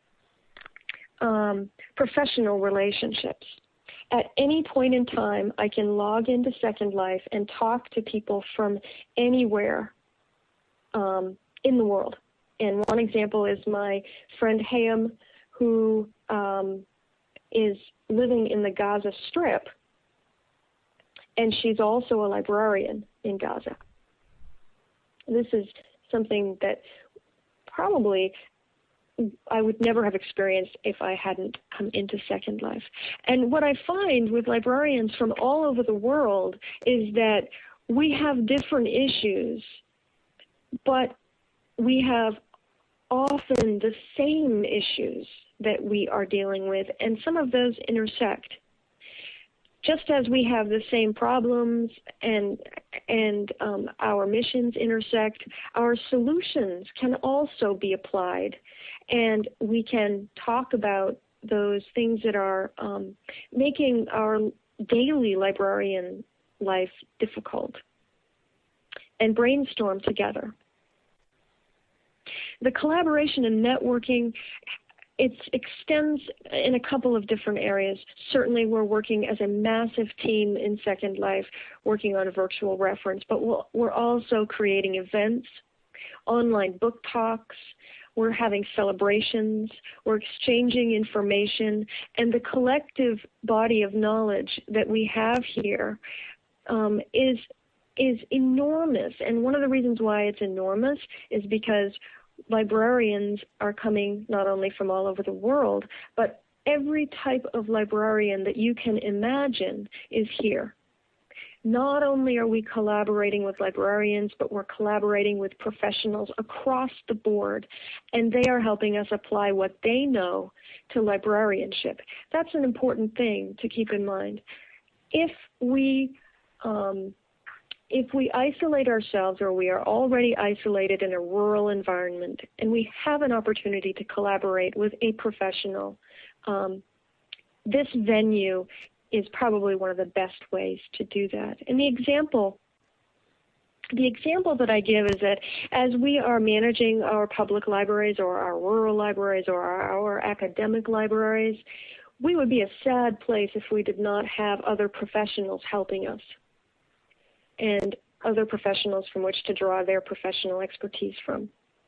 professional relationships. At any point in time, I can log into Second Life and talk to people from anywhere in the world. And one example is my friend Hayam, who is living in the Gaza Strip, and she's also a librarian in Gaza. This is something that probably I would never have experienced if I hadn't come into Second Life. And what I find with librarians from all over the world is that we have different issues, but we have often the same issues that we are dealing with, and some of those intersect. Just as we have the same problems and our missions intersect, our solutions can also be applied, and we can talk about those things that are making our daily librarian life difficult and brainstorm together. The collaboration and networking, it extends in a couple of different areas. Certainly we're working as a massive team in Second Life, working on a virtual reference, but we're also creating events, online book talks, we're having celebrations, we're exchanging information, and the collective body of knowledge that we have here is enormous. And one of the reasons why it's enormous is because librarians are coming not only from all over the world, but every type of librarian that you can imagine is here. Not only are we collaborating with librarians, but we're collaborating with professionals across the board, and they are helping us apply what they know to librarianship. That's an important thing to keep in mind. If we isolate ourselves, or we are already isolated in a rural environment, and we have an opportunity to collaborate with a professional, this venue is probably one of the best ways to do that. And the example that I give is that as we are managing our public libraries or our rural libraries or our academic libraries, we would be a sad place if we did not have other professionals helping us and other professionals from which to draw their professional expertise from.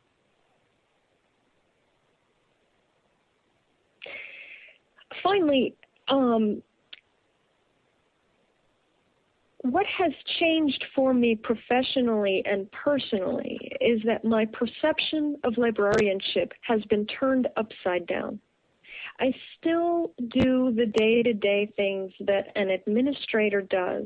Finally, what has changed for me professionally and personally is that my perception of librarianship has been turned upside down. I still do the day-to-day things that an administrator does.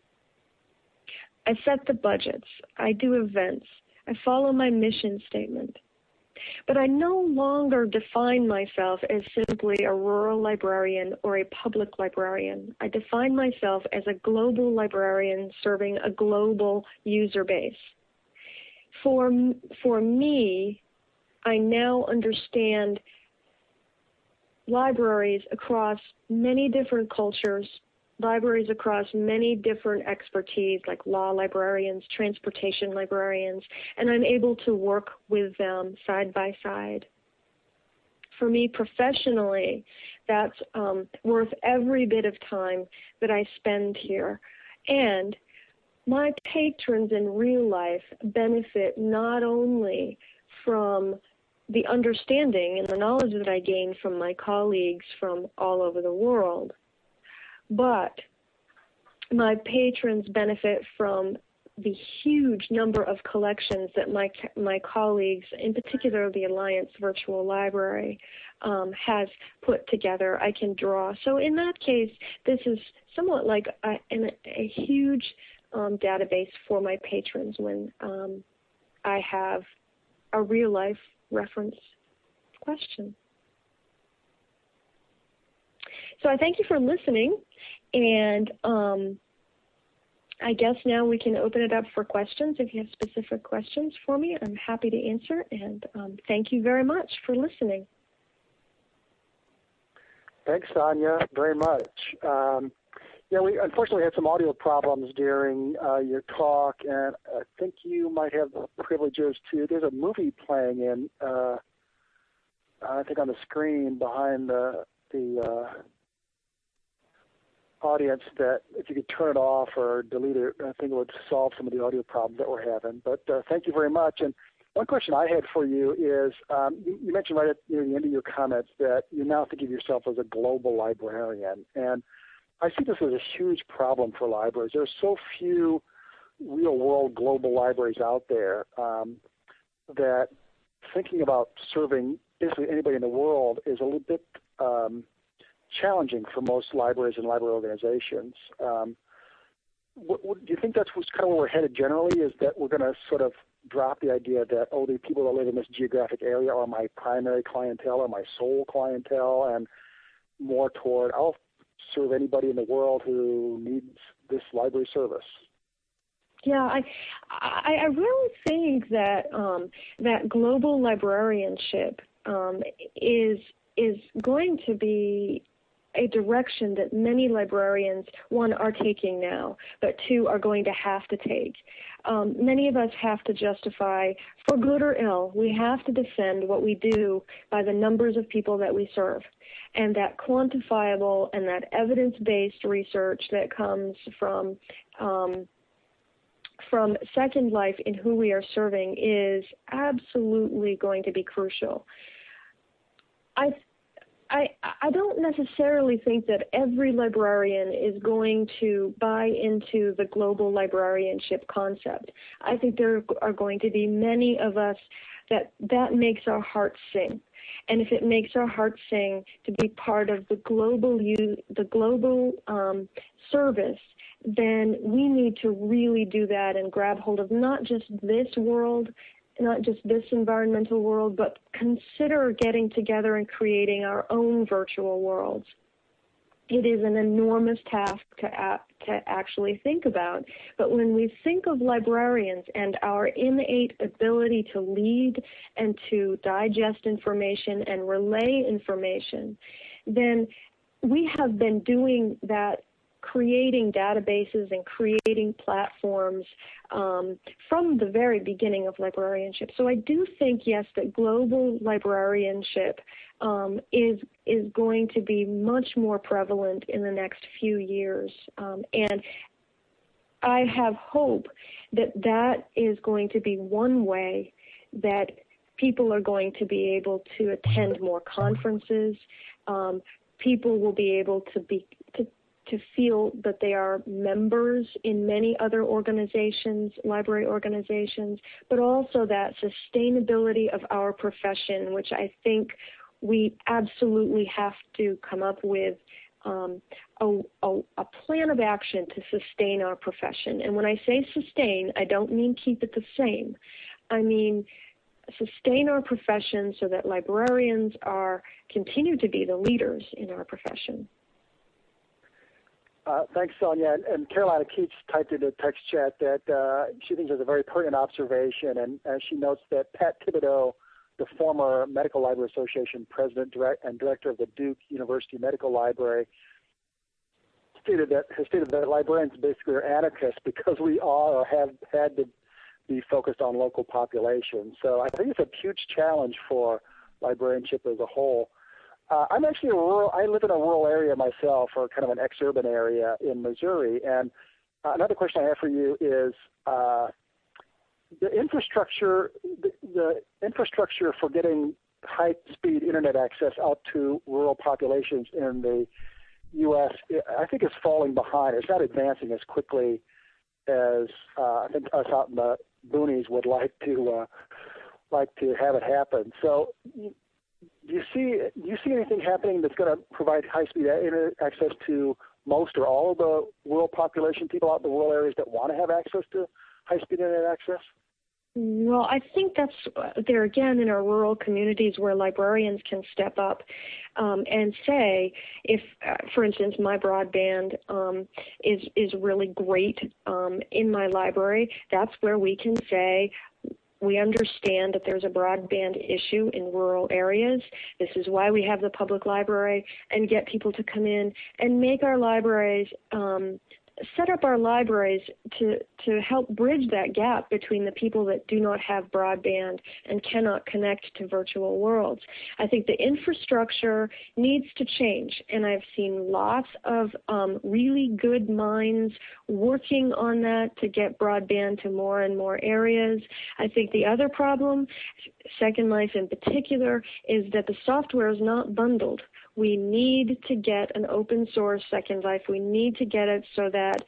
I set the budgets, I do events, I follow my mission statement. But I no longer define myself as simply a rural librarian or a public librarian. I define myself as a global librarian serving a global user base. For me, I now understand libraries across many different cultures, libraries across many different expertise, like law librarians, transportation librarians, and I'm able to work with them side by side. For me professionally, that's worth every bit of time that I spend here. And my patrons in real life benefit not only from the understanding and the knowledge that I gain from my colleagues from all over the world, but my patrons benefit from the huge number of collections that my colleagues, in particular the Alliance Virtual Library, has put together. I can draw. So in that case, this is somewhat like a huge database for my patrons when I have a real-life reference question. So I thank you for listening, and I guess now we can open it up for questions. If you have specific questions for me, I'm happy to answer, and thank you very much for listening. Thanks, Sonia, very much. Yeah, we unfortunately had some audio problems during your talk, and I think you might have the privileges to. There's a movie playing in, I think, on the screen behind the audience, that if you could turn it off or delete it, I think it would solve some of the audio problems that we're having. But thank you very much. And one question I had for you is, you mentioned right at the end of your comments that you now think of yourself as a global librarian. And I see this as a huge problem for libraries. There are so few real-world global libraries out there that thinking about serving basically anybody in the world is a little bit challenging for most libraries and library organizations. Do you think that's what's kind of where we're headed generally, is that we're going to sort of drop the idea that, oh, the people that live in this geographic area are my primary clientele or my sole clientele, and more toward, I'll serve anybody in the world who needs this library service? Yeah, I really think that that global librarianship is going to be a direction that many librarians, one, are taking now, but two, are going to have to take. Many of us have to justify, for good or ill, we have to defend what we do by the numbers of people that we serve. And that quantifiable and that evidence-based research that comes from Second Life in who we are serving is absolutely going to be crucial. I don't necessarily think that every librarian is going to buy into the global librarianship concept. I think there are going to be many of us that makes our hearts sing. And if it makes our hearts sing to be part of the global service, then we need to really do that and grab hold of not just this world, not just this environmental world, but consider getting together and creating our own virtual worlds. It is an enormous task to actually think about. But when we think of librarians and our innate ability to lead and to digest information and relay information, then we have been doing that, creating databases and creating platforms from the very beginning of librarianship. So I do think, yes, that global librarianship is going to be much more prevalent in the next few years. And I have hope that that is going to be one way that people are going to be able to attend more conferences. People will be able to feel that they are members in many other organizations, library organizations, but also that sustainability of our profession, which I think we absolutely have to come up with a plan of action to sustain our profession. And when I say sustain, I don't mean keep it the same. I mean sustain our profession so that librarians continue to be the leaders in our profession. Thanks, Sonia. And Carolina Keats typed in the text chat that she thinks is a very pertinent observation, and she notes that Pat Thibodeau, the former Medical Library Association president and director of the Duke University Medical Library, has stated that librarians basically are anarchists because we are or have had to be focused on local populations. So I think it's a huge challenge for librarianship as a whole. I'm actually I live in a rural area myself, or kind of an ex-urban area in Missouri. And another question I have for you is the infrastructure for getting high-speed internet access out to rural populations in the U.S., I think, is falling behind. It's not advancing as quickly as I think us out in the boonies would like to have it happen. So, do you see anything happening that's going to provide high-speed internet access to most or all of the rural population, people out in the rural areas that want to have access to high-speed internet access? Well, I think that's there again in our rural communities where librarians can step up and say, if, for instance, my broadband is really great in my library, that's where we can say, we understand that there's a broadband issue in rural areas. This is why we have the public library, and get people to come in and make our libraries, set up our libraries to help bridge that gap between the people that do not have broadband and cannot connect to virtual worlds. I think the infrastructure needs to change, and I've seen lots of really good minds working on that to get broadband to more and more areas. I think the other problem, Second Life in particular, is that the software is not bundled. We need to get an open source Second Life. We need to get it so that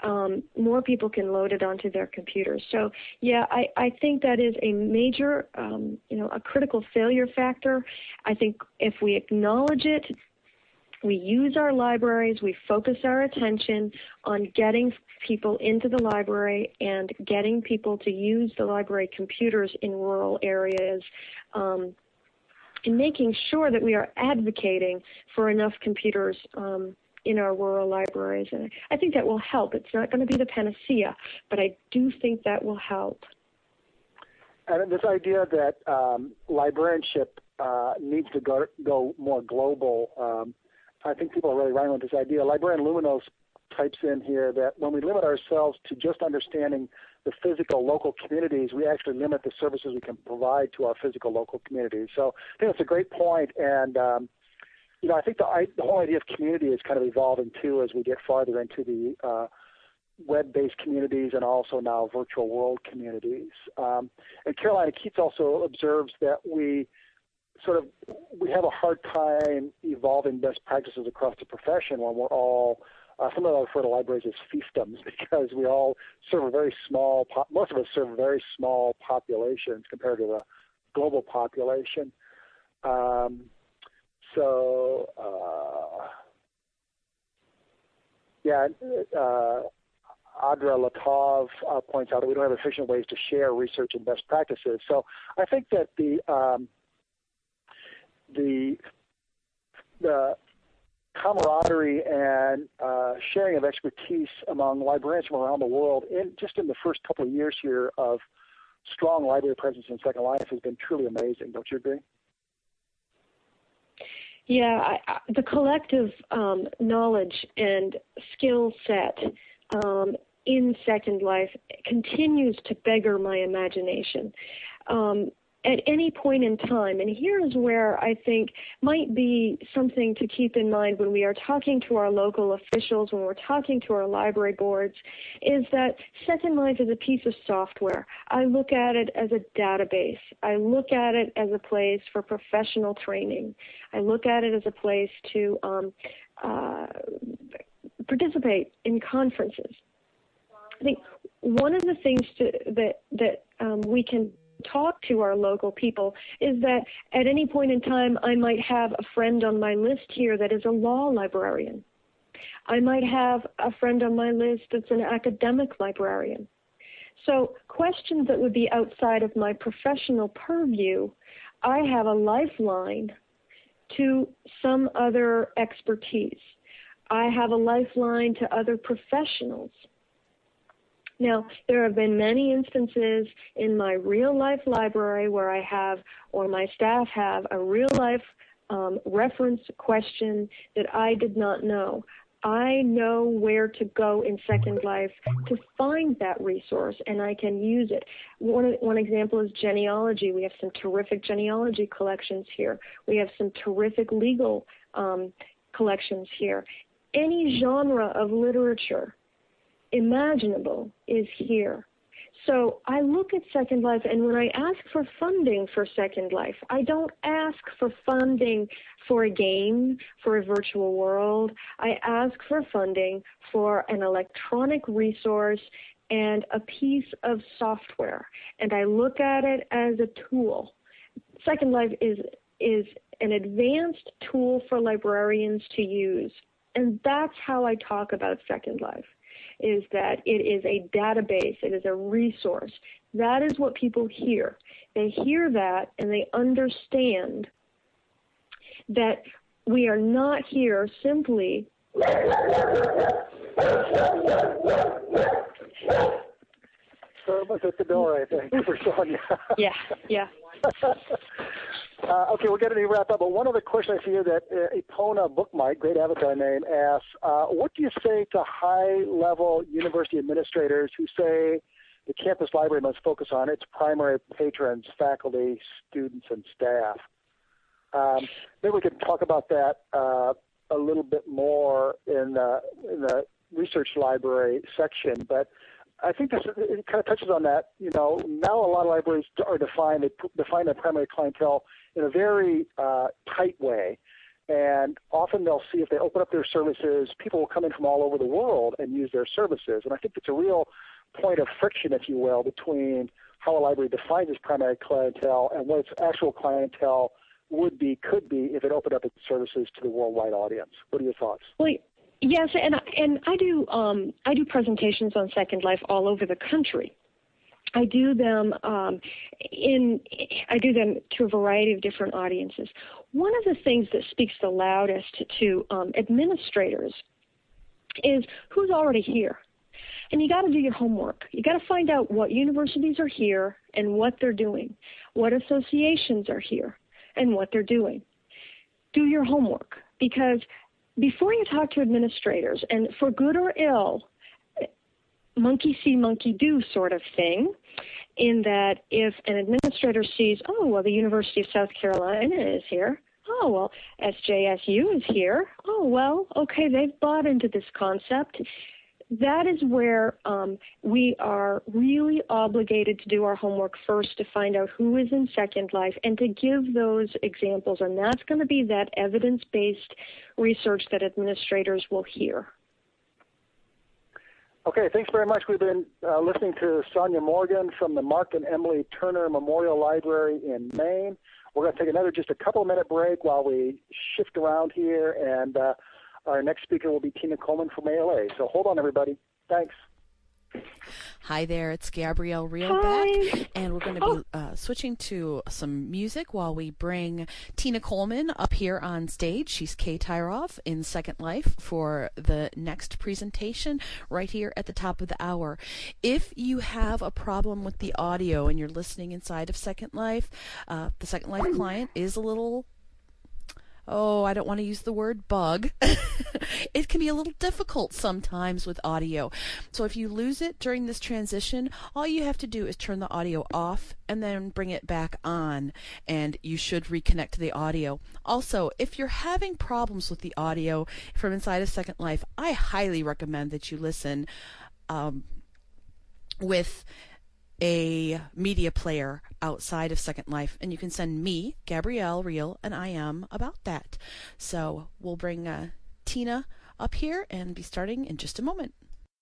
more people can load it onto their computers. So, yeah, I think that is a major, a critical failure factor. I think if we acknowledge it, we use our libraries, we focus our attention on getting people into the library and getting people to use the library computers in rural areas, and making sure that we are advocating for enough computers in our rural libraries. And I think that will help. It's not going to be the panacea, but I do think that will help. And this idea that librarianship needs to go more global, I think people are really running with this idea. Librarian Luminos types in here that when we limit ourselves to just understanding the physical local communities, we actually limit the services we can provide to our physical local communities. So I think that's a great point. And, I think the whole idea of community is kind of evolving, too, as we get farther into the web-based communities and also now virtual world communities. And Carolina Keats also observes that we have a hard time evolving best practices across the profession when we're all, some of us refer to libraries as fiefdoms, because we all serve a very small, most of us serve very small populations compared to the global population. Audra Latov points out that we don't have efficient ways to share research and best practices. So I think that the camaraderie and sharing of expertise among librarians from around the world in the first couple of years here of strong library presence in Second Life has been truly amazing. Don't you agree? Yeah, the collective knowledge and skill set in Second Life continues to beggar my imagination. At any point in time, and here's where I think might be something to keep in mind when we are talking to our local officials, when we're talking to our library boards, is that Second Life is a piece of software. I look at it as a database. I look at it as a place for professional training. I look at it as a place to participate in conferences. I think one of the things that we can talk to our local people is that at any point in time I might have a friend on my list here that is a law librarian. I might have a friend on my list that's an academic librarian. So questions that would be outside of my professional purview, I have a lifeline to some other expertise. I have a lifeline to other professionals. Now, there have been many instances in my real-life library where I have, or my staff have, a real-life reference question that I did not know. I know where to go in Second Life to find that resource, and I can use it. One example is genealogy. We have some terrific genealogy collections here. We have some terrific legal collections here. Any genre of literature imaginable is here. So I look at Second Life, and when I ask for funding for Second Life, I don't ask for funding for a game, for a virtual world. I ask for funding for an electronic resource and a piece of software, and I look at it as a tool. Second Life is an advanced tool for librarians to use, and that's how I talk about Second Life. Is that it is a database, it is a resource. That is what people hear. They hear that and they understand that we are not here simply Someone's at the door, I think, for Sonia. Yeah. Okay, we're getting to wrap up, but one other question I see here that Epona Bookmite, great avatar name, asks, what do you say to high-level university administrators who say the campus library must focus on its primary patrons, faculty, students, and staff? Maybe we could talk about that a little bit more in the research library section, but I think it kind of touches on that. Now a lot of libraries are define their primary clientele in a very tight way. And often they'll see if they open up their services, people will come in from all over the world and use their services. And I think it's a real point of friction, if you will, between how a library defines its primary clientele and what its actual clientele would be, could be, if it opened up its services to the worldwide audience. What are your thoughts? Well, yes, and I do presentations on Second Life all over the country. I do them to a variety of different audiences. One of the things that speaks the loudest to administrators is who's already here. And you got to do your homework. You got to find out what universities are here and what they're doing, what associations are here and what they're doing. Do your homework, because before you talk to administrators, and for good or ill, monkey see, monkey do sort of thing, in that if an administrator sees, oh, well, the University of South Carolina is here. Oh, well, SJSU is here. Oh, well, okay, they've bought into this concept. That is where we are really obligated to do our homework first, to find out who is in Second Life and to give those examples. And that's going to be that evidence-based research that administrators will hear. Okay, thanks very much. We've been listening to Sonia Morgan from the Mark and Emily Turner Memorial Library in Maine. We're going to take just a couple-minute break while we shift around here, and our next speaker will be Tina Coleman from ALA. So hold on, everybody. Thanks. Hi there, it's Gabrielle Reel back, and we're going to be switching to some music while we bring Tina Coleman up here on stage. She's Kay Tyrov in Second Life for the next presentation right here at the top of the hour. If you have a problem with the audio and you're listening inside of Second Life, the Second Life client is a little... I don't want to use the word bug. It can be a little difficult sometimes with audio. So if you lose it during this transition, all you have to do is turn the audio off and then bring it back on, and you should reconnect to the audio. Also, if you're having problems with the audio from inside of Second Life, I highly recommend that you listen with a media player outside of Second Life, and you can send me, Gabrielle Reel, and I am about that. So we'll bring Tina up here and be starting in just a moment.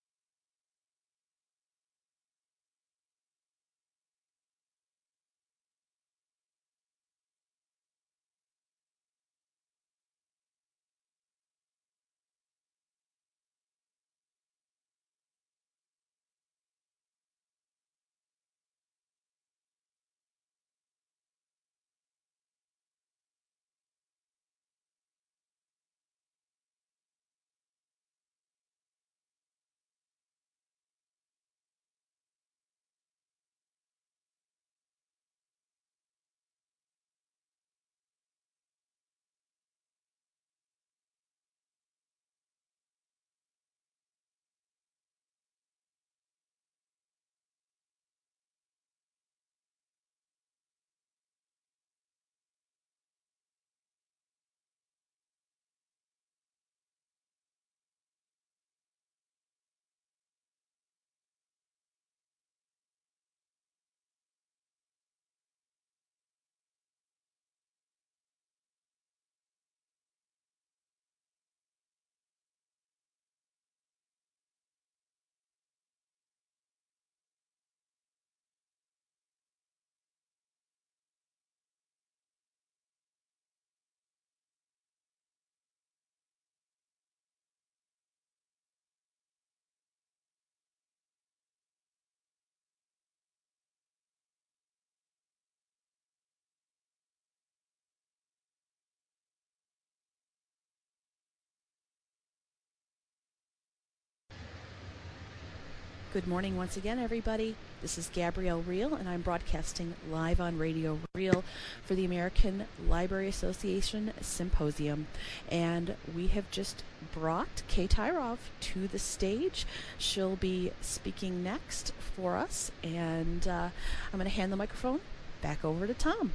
Good morning once again, everybody. This is Gabrielle Reel, and I'm broadcasting live on Radio Reel for the American Library Association Symposium. And we have just brought Kay Tyrov to the stage. She'll be speaking next for us, and I'm going to hand the microphone back over to Tom.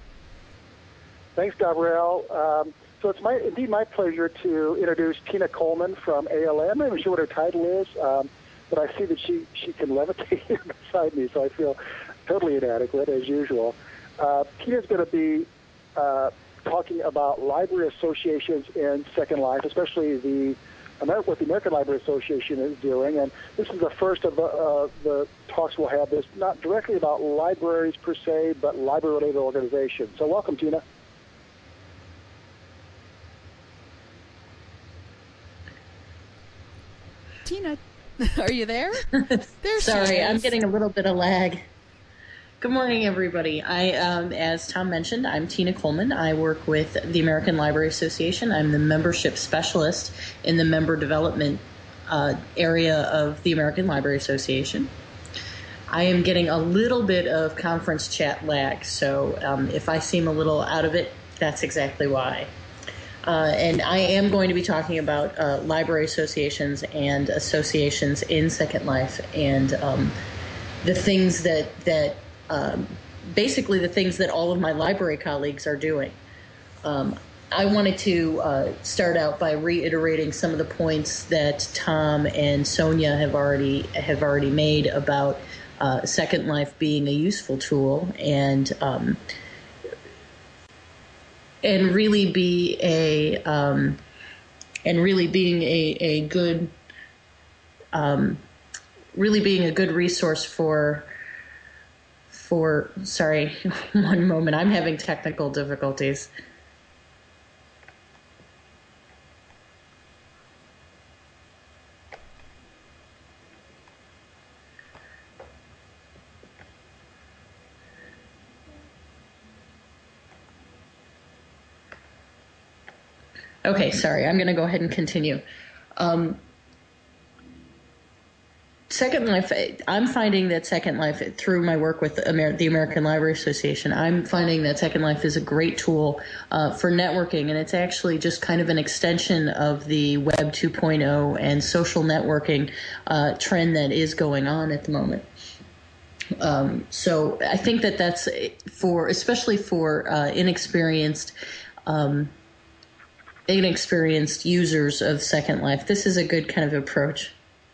Thanks, Gabrielle. So it's indeed my pleasure to introduce Tina Coleman from ALA. I'm not even sure what her title is. But I see that she can levitate here beside me, so I feel totally inadequate, as usual. Tina's going to be talking about library associations in Second Life, especially what the American Library Association is doing. And this is the first of the talks we'll have that's not directly about libraries per se, but library-related organizations. So welcome, Tina. Tina, are you there? Sorry, I'm getting a little bit of lag. Good morning, everybody. As Tom mentioned, I'm Tina Coleman. I work with the American Library Association. I'm the membership specialist in the member development area of the American Library Association. I am getting a little bit of conference chat lag, so if I seem a little out of it, that's exactly why. And I am going to be talking about library associations and associations in Second Life and the things that basically the things that all of my library colleagues are doing. I wanted to start out by reiterating some of the points that Tom and Sonia have already made about Second Life being a useful tool and really be being a good resource for sorry, one moment, I'm having technical difficulties. Okay, sorry, I'm going to go ahead and continue. Second Life, I'm finding that Second Life, through my work with the American Library Association, I'm finding that Second Life is a great tool for networking, and it's actually just kind of an extension of the Web 2.0 and social networking trend that is going on at the moment. So I think that that's especially for inexperienced users of Second Life, this is a good kind of approach.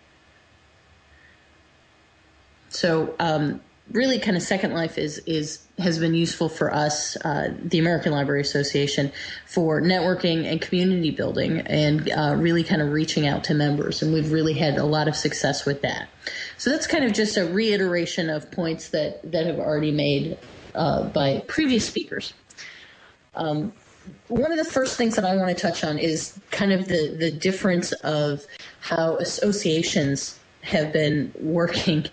So really kind of Second Life has been useful for us, the American Library Association, for networking and community building and really kind of reaching out to members. And we've really had a lot of success with that. So that's kind of just a reiteration of points that have already made by previous speakers. One of the first things that I want to touch on is kind of the difference of how associations have been working.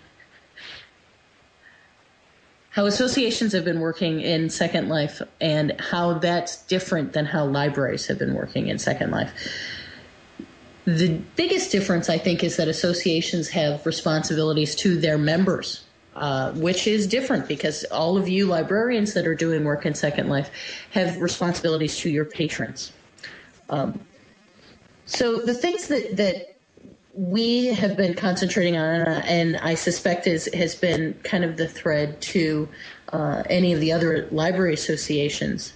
How associations have been working in Second Life and how that's different than how libraries have been working in Second Life. The biggest difference, I think, is that associations have responsibilities to their members, which is different because all of you librarians that are doing work in Second Life have responsibilities to your patrons. So the things that we have been concentrating on, and I suspect has been kind of the thread to any of the other library associations,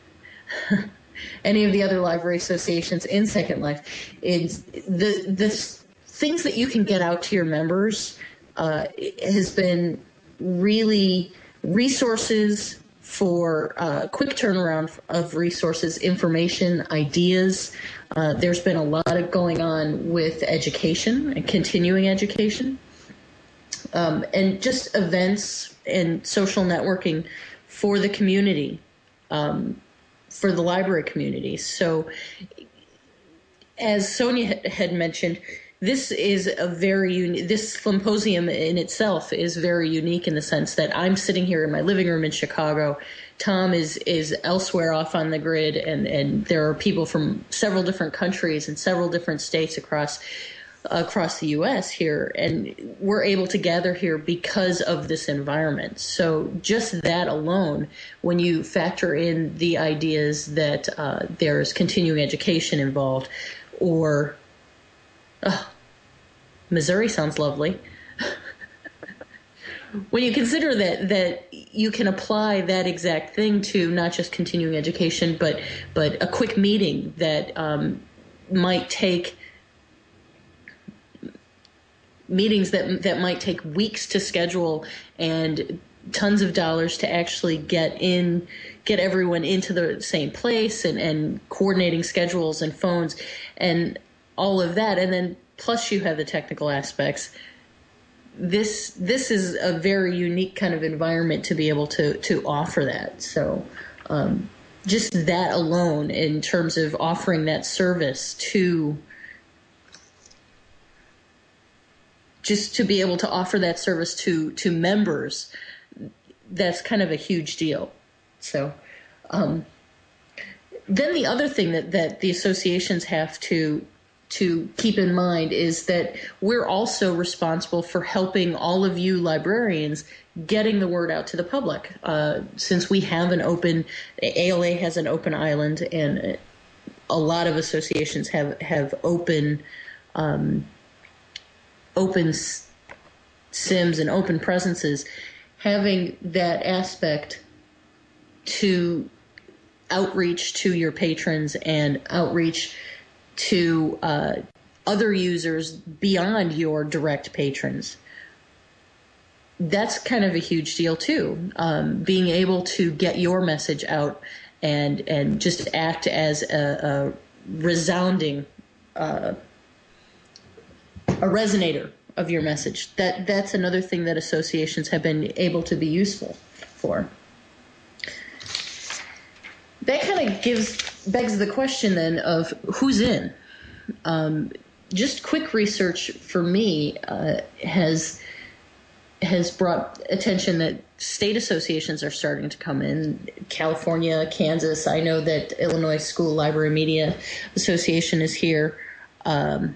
in Second Life, is the things that you can get out to your members has been really resources for quick turnaround of resources, information, ideas. There's been a lot of going on with education and continuing education, and just events and social networking for the community, for the library community. So as Sonia had mentioned, this is this symposium in itself is very unique in the sense that I'm sitting here in my living room in Chicago. Tom is elsewhere off on the grid, and there are people from several different countries and several different states across the U.S. here, and we're able to gather here because of this environment. So just that alone, when you factor in the ideas that there's continuing education involved, or Missouri sounds lovely. When you consider that you can apply that exact thing to not just continuing education, but a quick meeting that might take meetings that might take weeks to schedule and tons of dollars to actually get everyone into the same place and coordinating schedules and phones and all of that. And then plus you have the technical aspects. This is a very unique kind of environment to be able to offer that. So just that alone in terms of offering that service to be able to offer that service to members, that's kind of a huge deal. So then the other thing that the associations have to keep in mind is that we're also responsible for helping all of you librarians getting the word out to the public. Since we have ALA has an open island, and a lot of associations have open SIMs and open presences, having that aspect to outreach to your patrons and outreach to other users beyond your direct patrons. That's kind of a huge deal too. Being able to get your message out and just act as a resounding a resonator of your message. That's another thing that associations have been able to be useful for. That kind of begs the question then of who's in. Just quick research for me has brought attention that state associations are starting to come in. California, Kansas. I know that Illinois School Library Media Association is here. And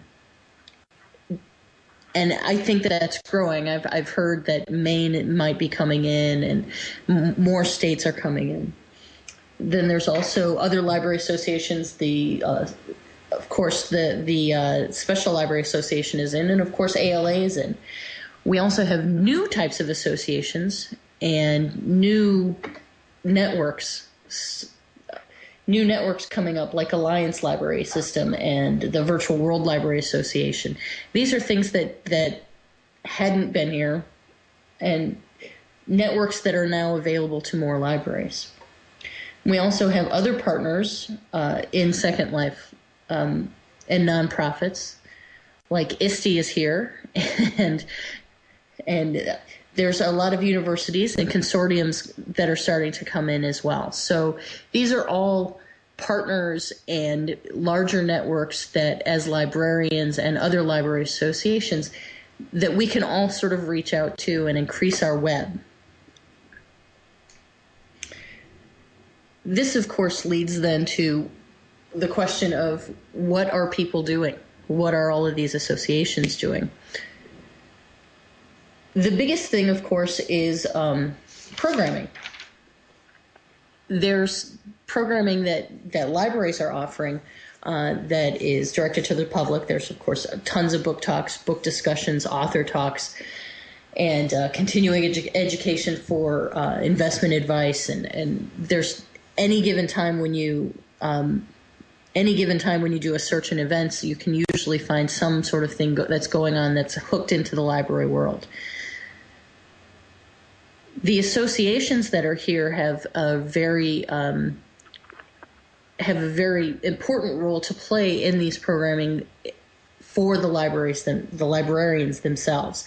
I think that's growing. I've heard that Maine might be coming in, and more states are coming in. Then there's also other library associations. Of course, the Special Library Association is in, and of course ALA is in. We also have new types of associations and new networks coming up, like Alliance Library System and the Virtual World Library Association. These are things that hadn't been here, and networks that are now available to more libraries. We also have other partners in Second Life and nonprofits, like ISTE is here, and there's a lot of universities and consortiums that are starting to come in as well. So these are all partners and larger networks that, as librarians and other library associations, that we can all sort of reach out to and increase our web. This, of course, leads then to the question of what are people doing? What are all of these associations doing? The biggest thing, of course, is programming. There's programming that libraries are offering that is directed to the public. There's, of course, tons of book talks, book discussions, author talks, and continuing education for investment advice. And there's any given time when you do a search in events, you can usually find some sort of thing that's going on that's hooked into the library world. The associations that are here have a very important role to play in these programming for the librarians themselves.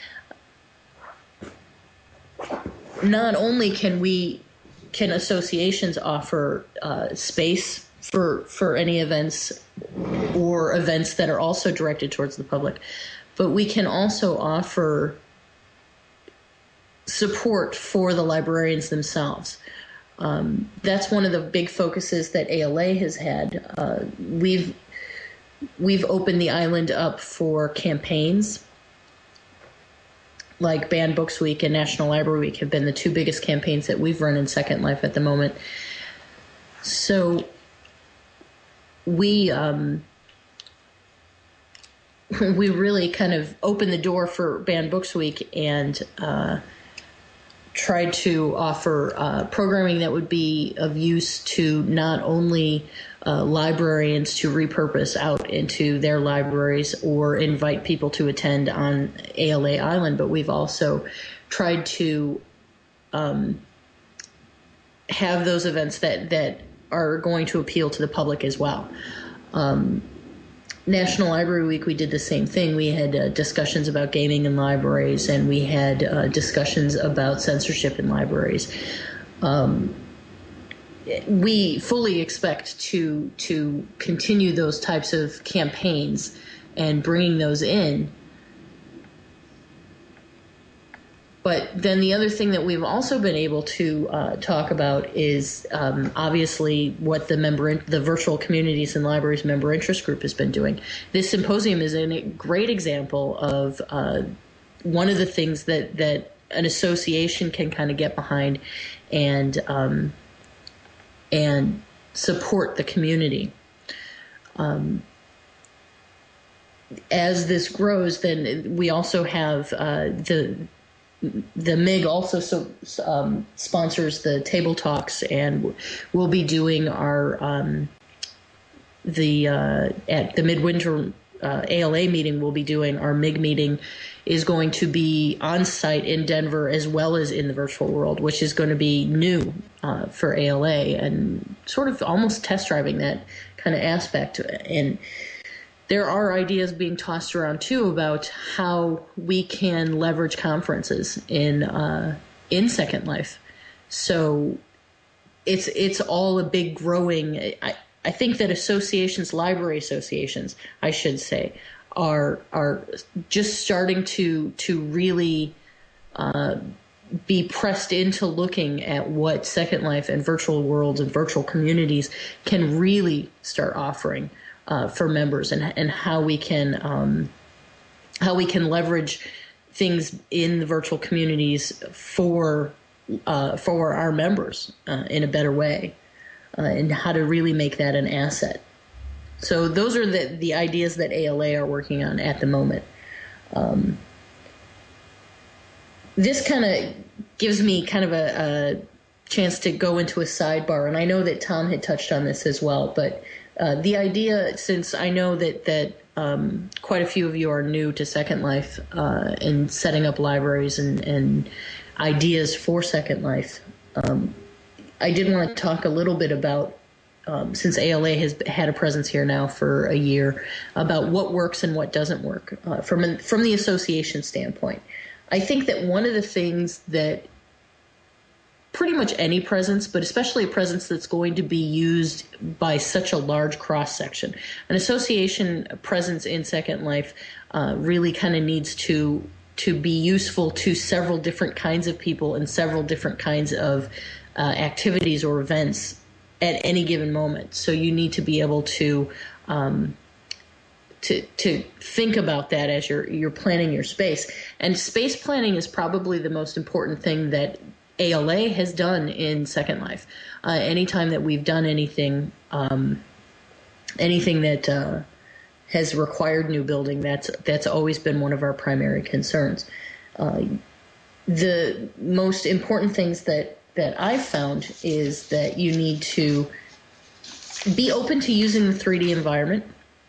Not only can associations offer space for any events or events that are also directed towards the public, but we can also offer support for the librarians themselves. That's one of the big focuses that ALA has had. We've opened the island up for campaigns, like Banned Books Week and National Library Week have been the two biggest campaigns that we've run in Second Life at the moment. So we really kind of opened the door for Banned Books Week and tried to offer programming that would be of use to not only librarians to repurpose out into their libraries or invite people to attend on ALA Island, but we've also tried to have those events that are going to appeal to the public as well. National Library Week, we did the same thing. We had discussions about gaming in libraries, and we had discussions about censorship in libraries. We fully expect to continue those types of campaigns and bringing those in. But then the other thing that we've also been able to talk about is obviously what the Virtual Communities and Libraries Member Interest Group has been doing. This symposium is a great example of one of the things that an association can kind of get behind and support the community. As this grows, then we also have the MIG also sponsors the table talks, and we'll be doing our at the midwinter ALA meeting. We'll be doing our MIG meeting is going to be on site in Denver as well as in the virtual world, which is going to be new for ALA and sort of almost test driving that kind of aspect. And there are ideas being tossed around too about how we can leverage conferences in Second Life. So it's all a big growing. I think that library associations, I should say, are just starting to really be pressed into looking at what Second Life and virtual worlds and virtual communities can really start offering for members, and how we can leverage things in the virtual communities for our members in a better way, and how to really make that an asset. So those are the ideas that ALA are working on at the moment. This kind of gives me kind of a chance to go into a sidebar, and I know that Tom had touched on this as well, but the idea, since I know that quite a few of you are new to Second Life and setting up libraries and ideas for Second Life, I did want to talk a little bit about, since ALA has had a presence here now for a year, about what works and what doesn't work from the association standpoint. I think that one of the things that pretty much any presence, but especially a presence that's going to be used by such a large cross-section. An association presence in Second Life really kind of needs to be useful to several different kinds of people and several different kinds of activities or events at any given moment. So you need to be able to think about that as you're planning your space. And space planning is probably the most important thing that ALA has done in Second Life. Anytime that we've done anything that has required new building, that's always been one of our primary concerns. The most important things that I've found is that you need to be open to using the 3D environment.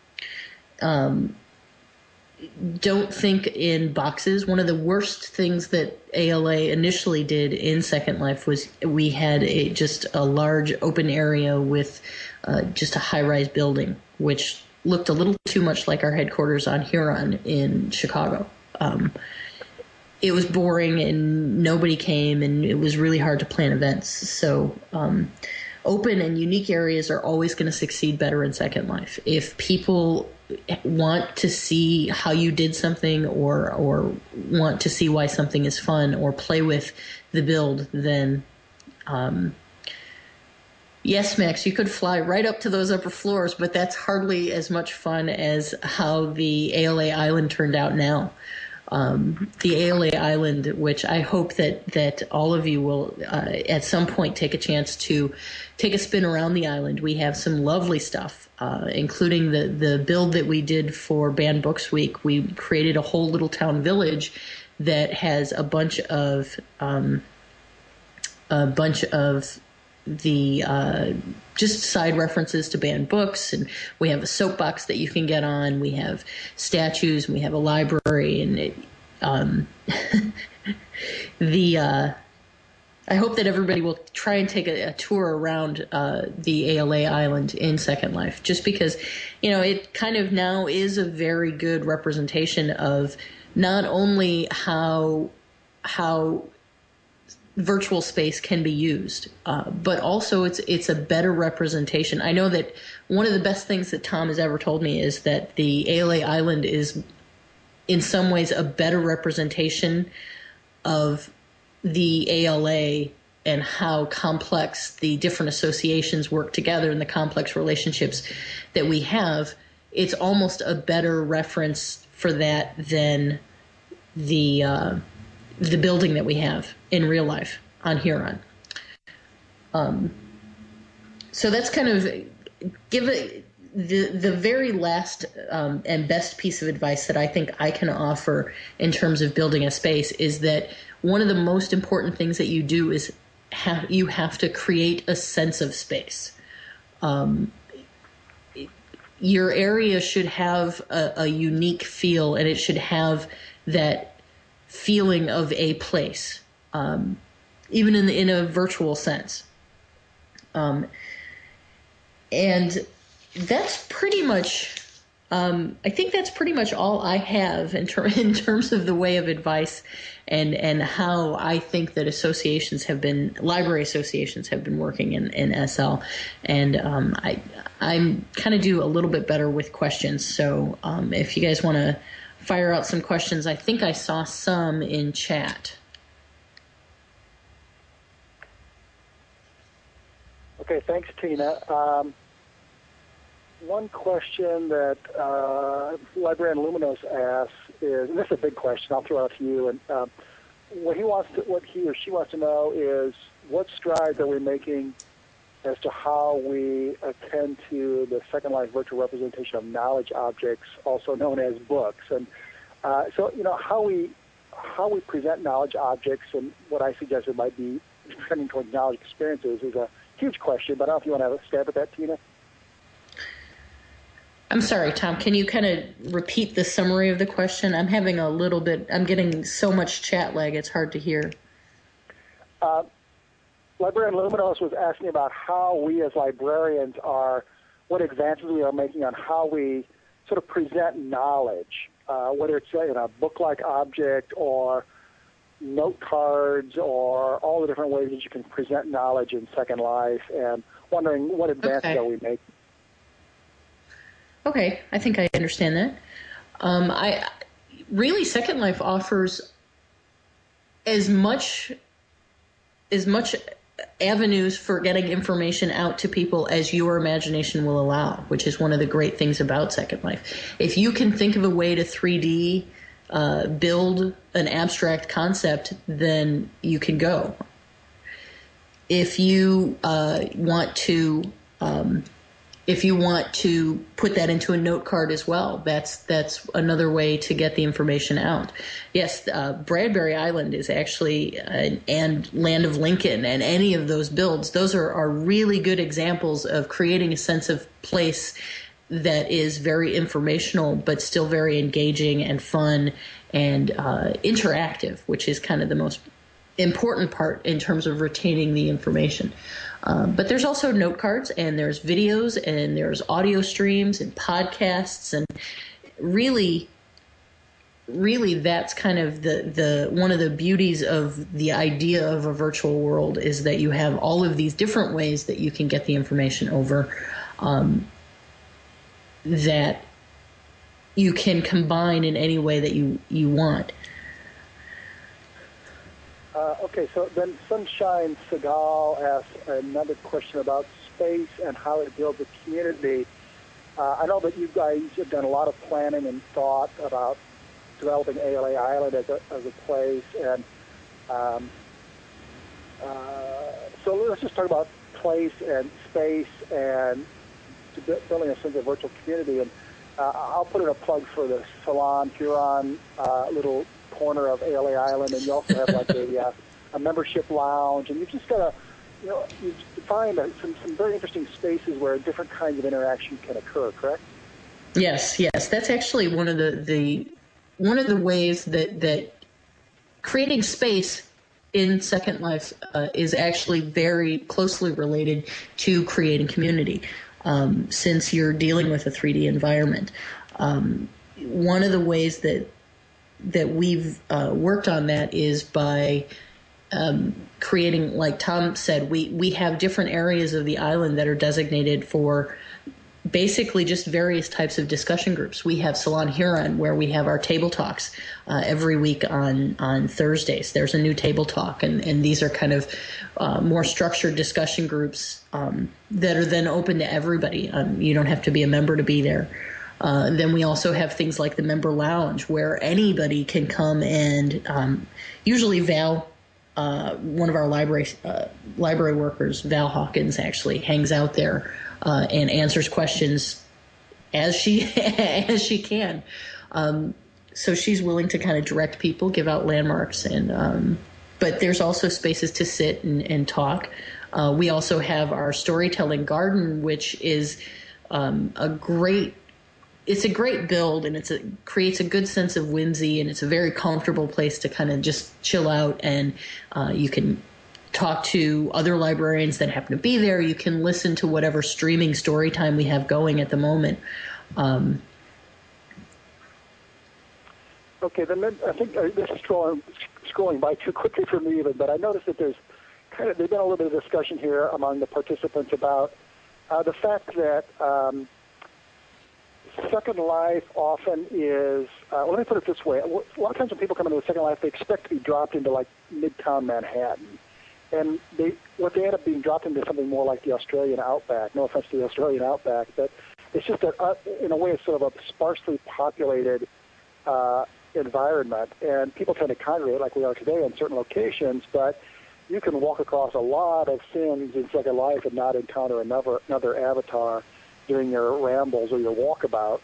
Don't think in boxes. One of the worst things that ALA initially did in Second Life was we had just a large open area with just a high-rise building, which looked a little too much like our headquarters on Huron in Chicago. It was boring and nobody came, and it was really hard to plan events. So open and unique areas are always going to succeed better in Second Life. If people want to see how you did something or want to see why something is fun or play with the build, then yes, Max, you could fly right up to those upper floors, but that's hardly as much fun as how the ALA Island turned out now. The ALA Island, which I hope that all of you will at some point take a chance to take a spin around the island. We have some lovely stuff, including the build that we did for Banned Books Week. We created a whole little town village that has a bunch of the just side references to banned books, and we have a soapbox that you can get on. We have statues, and we have a library, and I hope that everybody will try and take a tour around the ALA Island in Second Life, just because, it kind of now is a very good representation of not only how virtual space can be used, but also it's a better representation. I know that one of the best things that Tom has ever told me is that the ALA Island is in some ways a better representation of the ALA and how complex the different associations work together and the complex relationships that we have. It's almost a better reference for that than the building that we have in real life on Huron. So that's kind of the very last and best piece of advice that I think I can offer in terms of building a space is that one of the most important things that you do is you have to create a sense of space. Your area should have a unique feel, and it should have that feeling of a place, even in a virtual sense. And that's pretty much, I think that's pretty much all I have in terms of the way of advice and how I think that library associations have been working in SL. And I'm kind of do a little bit better with questions. So if you guys want to fire out some questions, I think I saw some in chat. Okay, thanks, Tina. One question that Librarian Luminos asks is, and this is a big question, I'll throw it out to you, and what he or she wants to know is what strides are we making as to how we attend to the Second Life virtual representation of knowledge objects, also known as books, and so how we present knowledge objects, and what I suggested might be trending towards knowledge experiences is a huge question, but I don't know if you want to have a stab at that, Tina. I'm sorry, Tom, can you kind of repeat the summary of the question? I'm getting so much chat lag, it's hard to hear. Librarian Luminos was asking about how we as librarians what advances we are making on how we sort of present knowledge, whether it's in a book-like object or note cards or all the different ways that you can present knowledge in Second Life, and wondering what advances are we making. Okay, I think I understand that. Second Life offers as much avenues for getting information out to people as your imagination will allow, which is one of the great things about Second Life. If you can think of a way to 3D build an abstract concept, then you can go. If you want to put that into a note card as well, that's another way to get the information out. Yes, Bradbury Island is actually, and Land of Lincoln, and any of those builds, those are really good examples of creating a sense of place that is very informational, but still very engaging and fun and interactive, which is kind of the most important part in terms of retaining the information. But there's also note cards, and there's videos, and there's audio streams and podcasts, and really that's kind of the one of the beauties of the idea of a virtual world, is that you have all of these different ways that you can get the information over, that you can combine in any way that you want. Okay, so then Sunshine Segal asks another question about space and how it builds a community. I know that you guys have done a lot of planning and thought about developing ALA Island as a place, and so let's just talk about place and space and building a sense of virtual community. And I'll put in a plug for the Salon Huron little corner of ALA Island, and you also have like a membership lounge, and you've just got you find some very interesting spaces where different kinds of interaction can occur, correct? Yes, that's actually one of the ways that creating space in Second Life is actually very closely related to creating community, since you're dealing with a 3D environment. One of the ways that we've worked on that is by creating, like Tom said, we have different areas of the island that are designated for basically just various types of discussion groups. We have Salon Huron, where we have our table talks every week on Thursdays. There's a new table talk, and these are kind of more structured discussion groups that are then open to everybody. You don't have to be a member to be there. Then we also have things like the Member Lounge, where anybody can come and usually Val, one of our library workers, Val Hawkins, actually hangs out there and answers questions as she can. So she's willing to kind of direct people, give out landmarks, and but there's also spaces to sit and talk. We also have our storytelling garden, which is a great build, and creates a good sense of whimsy, and it's a very comfortable place to kind of just chill out, and you can talk to other librarians that happen to be there. You can listen to whatever streaming story time we have going at the moment. Okay, then I think this is scrolling by too quickly for me even, but I noticed that there's been a little bit of discussion here among the participants about the fact that Second Life often is, let me put it this way, a lot of times when people come into a Second Life, they expect to be dropped into like Midtown Manhattan. And what they end up being dropped into something more like the Australian outback. No offense to the Australian outback, but it's just that in a way it's sort of a sparsely populated environment, and people tend to congregate like we are today in certain locations, but you can walk across a lot of sins in Second Life and not encounter another avatar during your rambles or your walkabout.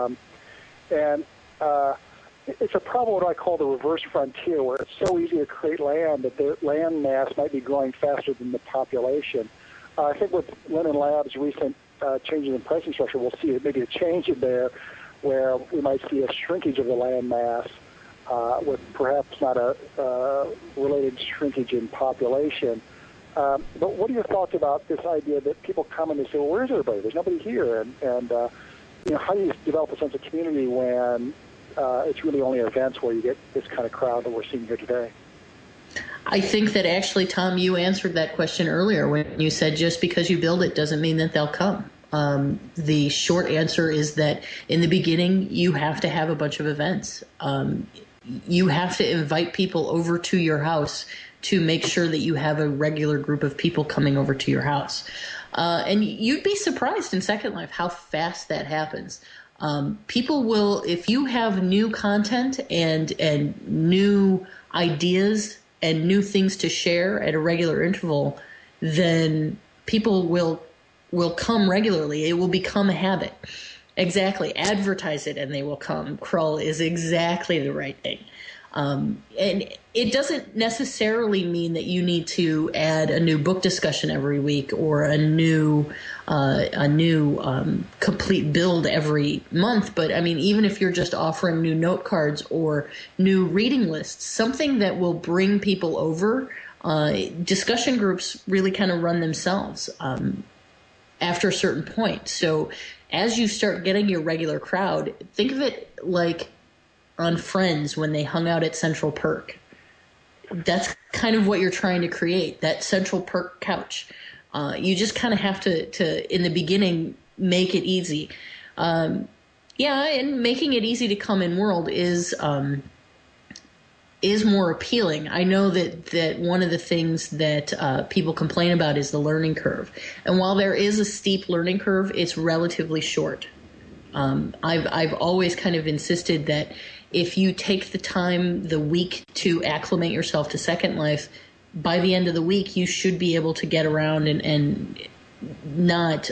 It's a problem what I call the reverse frontier, where it's so easy to create land that the land mass might be growing faster than the population. I think with Lennon Labs' recent changes in pricing structure, we'll see maybe a change in there where we might see a shrinkage of the land mass with perhaps not a related shrinkage in population. But what are your thoughts about this idea that people come and they say, well, where's everybody? There's nobody here. And how do you develop a sense of community when it's really only events where you get this kind of crowd that we're seeing here today? I think that actually, Tom, you answered that question earlier when you said just because you build it doesn't mean that they'll come. The short answer is that in the beginning, you have to have a bunch of events. You have to invite people over to your house to make sure that you have a regular group of people coming over to your house. And you'd be surprised in Second Life how fast that happens. People will, if you have new content and new ideas and new things to share at a regular interval, then people will come regularly. It will become a habit. Exactly. Advertise it and they will come. Crawl is exactly the right thing. And it doesn't necessarily mean that you need to add a new book discussion every week or a new complete build every month. But I mean, even if you're just offering new note cards or new reading lists, something that will bring people over, discussion groups really kind of run themselves after a certain point. So as you start getting your regular crowd, think of it like on Friends when they hung out at Central Perk. That's kind of what you're trying to create, that Central Perk couch. You just kind of have to in the beginning, make it easy. And making it easy to come in world is more appealing. I know that one of the things that people complain about is the learning curve. And while there is a steep learning curve, it's relatively short. I've always kind of insisted that if you take the time, the week to acclimate yourself to Second Life, by the end of the week, you should be able to get around and not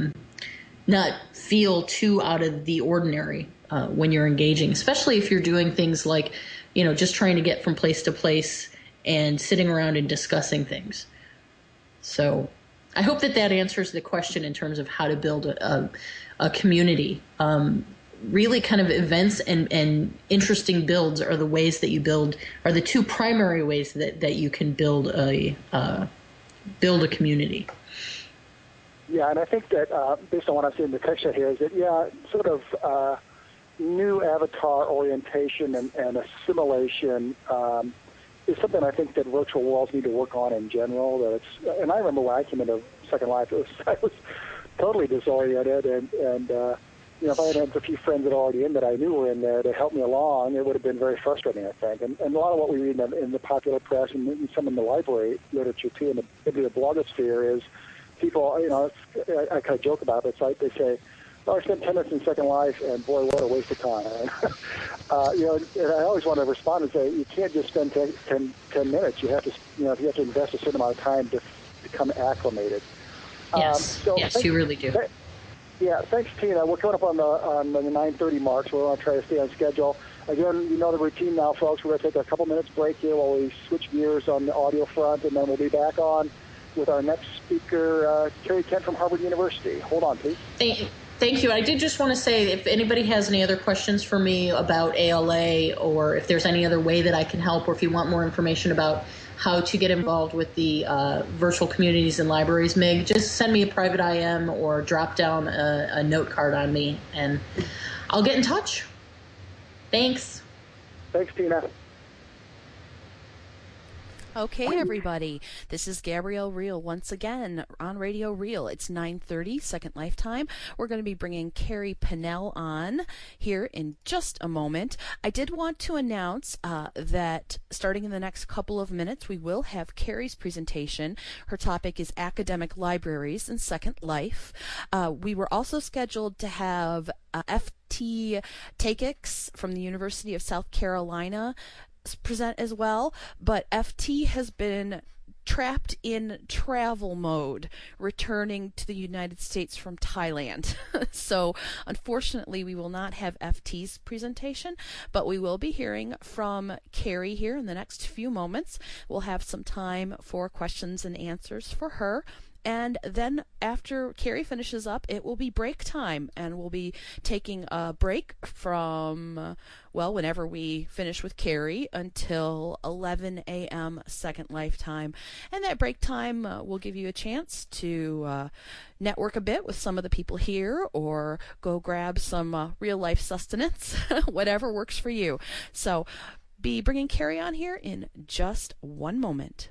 feel too out of the ordinary when you're engaging, especially if you're doing things like, just trying to get from place to place and sitting around and discussing things. So I hope that answers the question in terms of how to build a community. really kind of events and interesting builds are the ways that you build, are the two primary ways that you can build a community. Yeah, and I think that based on what I've seen in the picture here is that, sort of new avatar orientation and assimilation is something I think that virtual worlds need to work on in general. And I remember when I came into Second Life, I was totally disoriented, and if I had had a few friends that are already in that I knew were in there to help me along, it would have been very frustrating, I think. And a lot of what we read in the popular press and some in the library literature too, in the blogosphere, is people, I kind of joke about it. It's like they say, I spent 10 minutes in Second Life, and boy, what a waste of time. And I always want to respond and say, you can't just spend 10 minutes. You have to, you have to invest a certain amount of time to become acclimated. Yes, you really do. Yeah, thanks, Tina. We're coming up on the 9:30 mark, so we're going to try to stay on schedule. Again, you know the routine now, folks. We're going to take a couple minutes break here while we switch gears on the audio front, and then we'll be back on with our next speaker, Carrie Kent from Harvard University. Hold on, please. Thank you. I did just want to say, if anybody has any other questions for me about ALA, or if there's any other way that I can help, or if you want more information about how to get involved with the virtual communities and libraries, Mig, just send me a private IM or drop down a note card on me, and I'll get in touch. Thanks. Thanks, Tina. Okay, everybody. This is Gabrielle Real once again on Radio Real. It's 9:30, Second Lifetime. We're going to be bringing Carrie Pinnell on here in just a moment. I did want to announce that starting in the next couple of minutes, we will have Carrie's presentation. Her topic is Academic Libraries in Second Life. We were also scheduled to have F.T. Takix from the University of South Carolina present as well, but FT has been trapped in travel mode, returning to the United States from Thailand. So unfortunately, we will not have FT's presentation, but we will be hearing from Carrie here in the next few moments. We'll have some time for questions and answers for her. And then after Carrie finishes up, it will be break time, and we'll be taking a break from, whenever we finish with Carrie until 11 a.m. Second Lifetime. And that break time will give you a chance to network a bit with some of the people here, or go grab some real-life sustenance, whatever works for you. So be bringing Carrie on here in just one moment.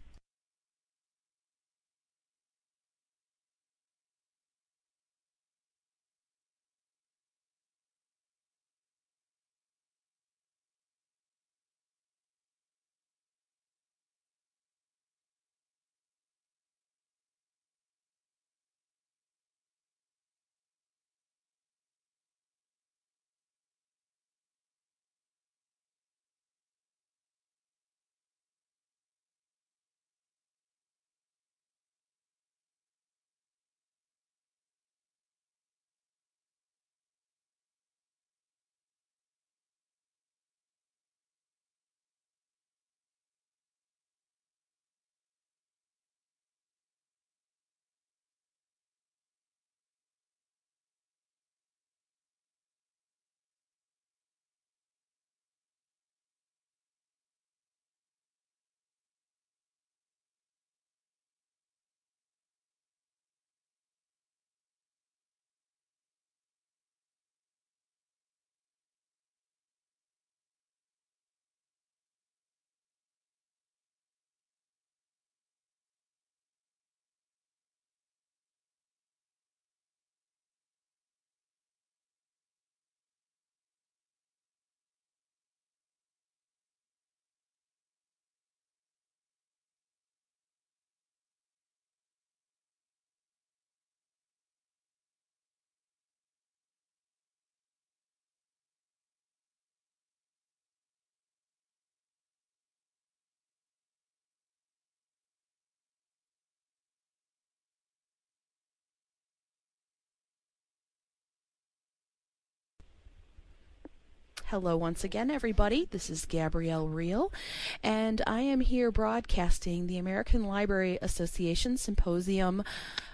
Hello once again, everybody. This is Gabrielle Real, and I am here broadcasting the American Library Association Symposium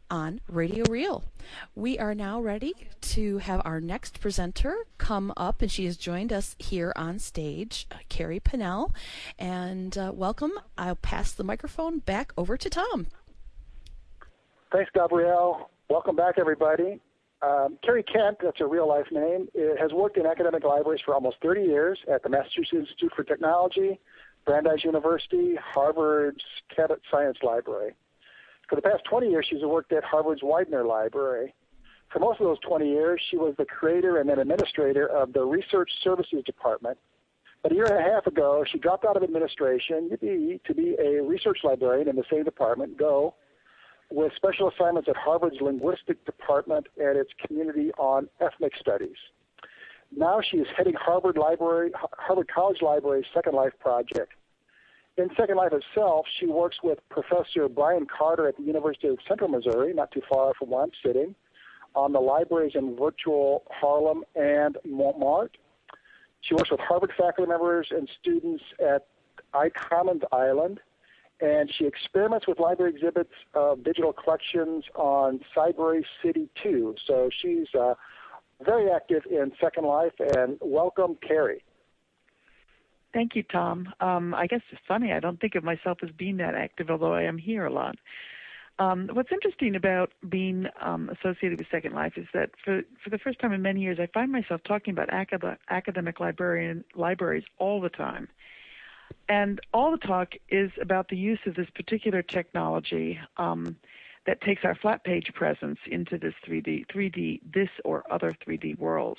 on Radio Real. We are now ready to have our next presenter come up, and she has joined us here on stage, Carrie Pinnell. And welcome. I'll pass the microphone back over to Tom. Thanks, Gabrielle. Welcome back, everybody. Carrie Kent, that's her real-life name, has worked in academic libraries for almost 30 years at the Massachusetts Institute for Technology, Brandeis University, Harvard's Cabot Science Library. For the past 20 years, she's worked at Harvard's Widener Library. For most of those 20 years, she was the creator and then administrator of the Research Services Department. But a year and a half ago, she dropped out of administration to be a research librarian in the same department, GO, with special assignments at Harvard's Linguistic Department and its Community on Ethnic Studies. Now she is heading Harvard College Library's Second Life project. In Second Life itself, she works with Professor Brian Carter at the University of Central Missouri, not too far from where I'm sitting, on the libraries in virtual Harlem and Montmartre. She works with Harvard faculty members and students at iCommons Island, and she experiments with library exhibits of digital collections on Cybrary City 2. So she's very active in Second Life, and welcome, Carrie. Thank you, Tom. I guess it's funny, I don't think of myself as being that active, although I am here a lot. What's interesting about being associated with Second Life is that for the first time in many years, I find myself talking about academic libraries all the time. And all the talk is about the use of this particular technology that takes our flat page presence into this 3D, this or other 3D worlds.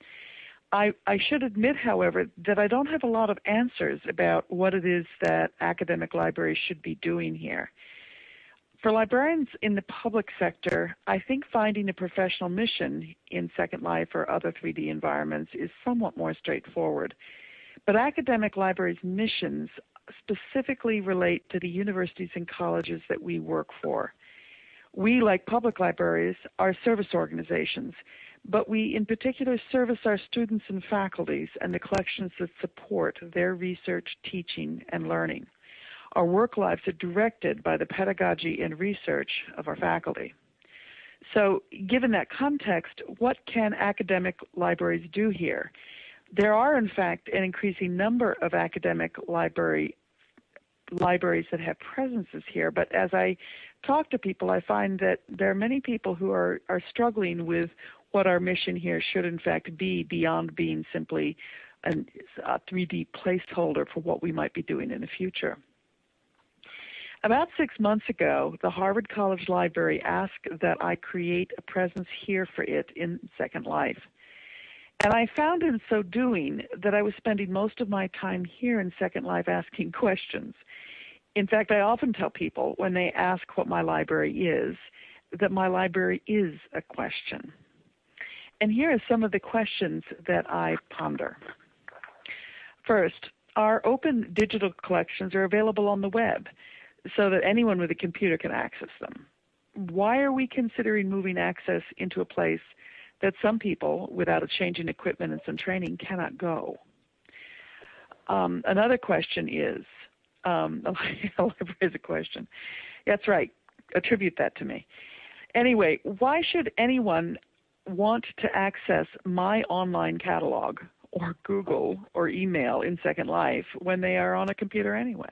I should admit, however, that I don't have a lot of answers about what it is that academic libraries should be doing here. For librarians in the public sector, I think finding a professional mission in Second Life or other 3D environments is somewhat more straightforward. But academic libraries' missions specifically relate to the universities and colleges that we work for. We, like public libraries, are service organizations, but we in particular service our students and faculties and the collections that support their research, teaching, and learning. Our work lives are directed by the pedagogy and research of our faculty. So, given that context, what can academic libraries do here? There are, in fact, an increasing number of academic libraries that have presences here, but as I talk to people, I find that there are many people who are struggling with what our mission here should, in fact, be beyond being simply a 3D placeholder for what we might be doing in the future. About 6 months ago, the Harvard College Library asked that I create a presence here for it in Second Life. And I found in so doing that I was spending most of my time here in Second Life asking questions. In fact, I often tell people when they ask what my library is, that my library is a question. And here are some of the questions that I ponder. First, our open digital collections are available on the web so that anyone with a computer can access them. Why are we considering moving access into a place that some people, without a change in equipment and some training, cannot go? Another question is, a library is a question. That's right, attribute that to me. Anyway, why should anyone want to access my online catalog or Google or email in Second Life when they are on a computer anyway?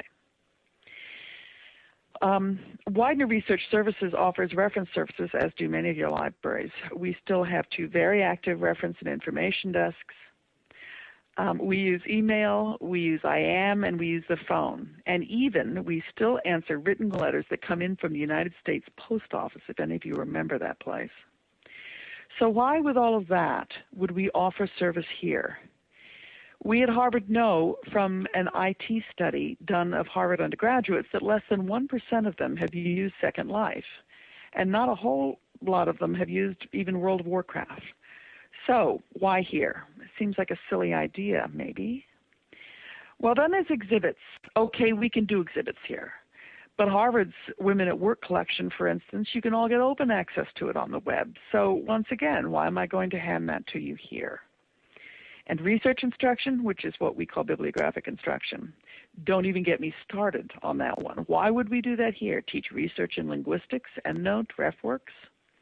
Widener Research Services offers reference services, as do many of your libraries. We still have 2 very active reference and information desks. We use email, we use IM, and we use the phone. And even we still answer written letters that come in from the United States Post Office, if any of you remember that place. So why, with all of that, would we offer service here? We at Harvard know from an IT study done of Harvard undergraduates that less than 1% of them have used Second Life, and not a whole lot of them have used even World of Warcraft. So why here? It seems like a silly idea, maybe. Well, then there's exhibits. Okay, we can do exhibits here. But Harvard's Women at Work collection, for instance, you can all get open access to it on the web. So once again, why am I going to hand that to you here? And research instruction, which is what we call bibliographic instruction. Don't even get me started on that one. Why would we do that here? Teach research in linguistics, EndNote, RefWorks?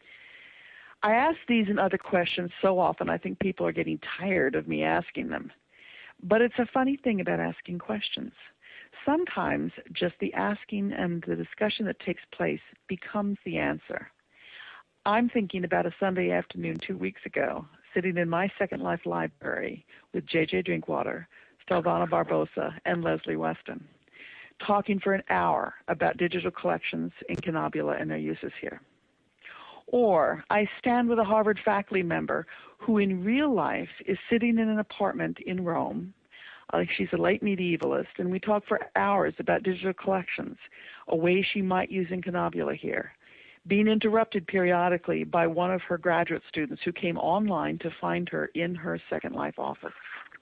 I ask these and other questions so often I think people are getting tired of me asking them. But it's a funny thing about asking questions. Sometimes just the asking and the discussion that takes place becomes the answer. I'm thinking about a Sunday afternoon 2 weeks ago, sitting in my Second Life library with J.J. Drinkwater, Stelvana Barbosa, and Leslie Weston, talking for an hour about digital collections in Canobula and their uses here. Or I stand with a Harvard faculty member who in real life is sitting in an apartment in Rome. She's a late medievalist, and we talk for hours about digital collections, a way she might use in Canobula here, being interrupted periodically by one of her graduate students who came online to find her in her Second Life office.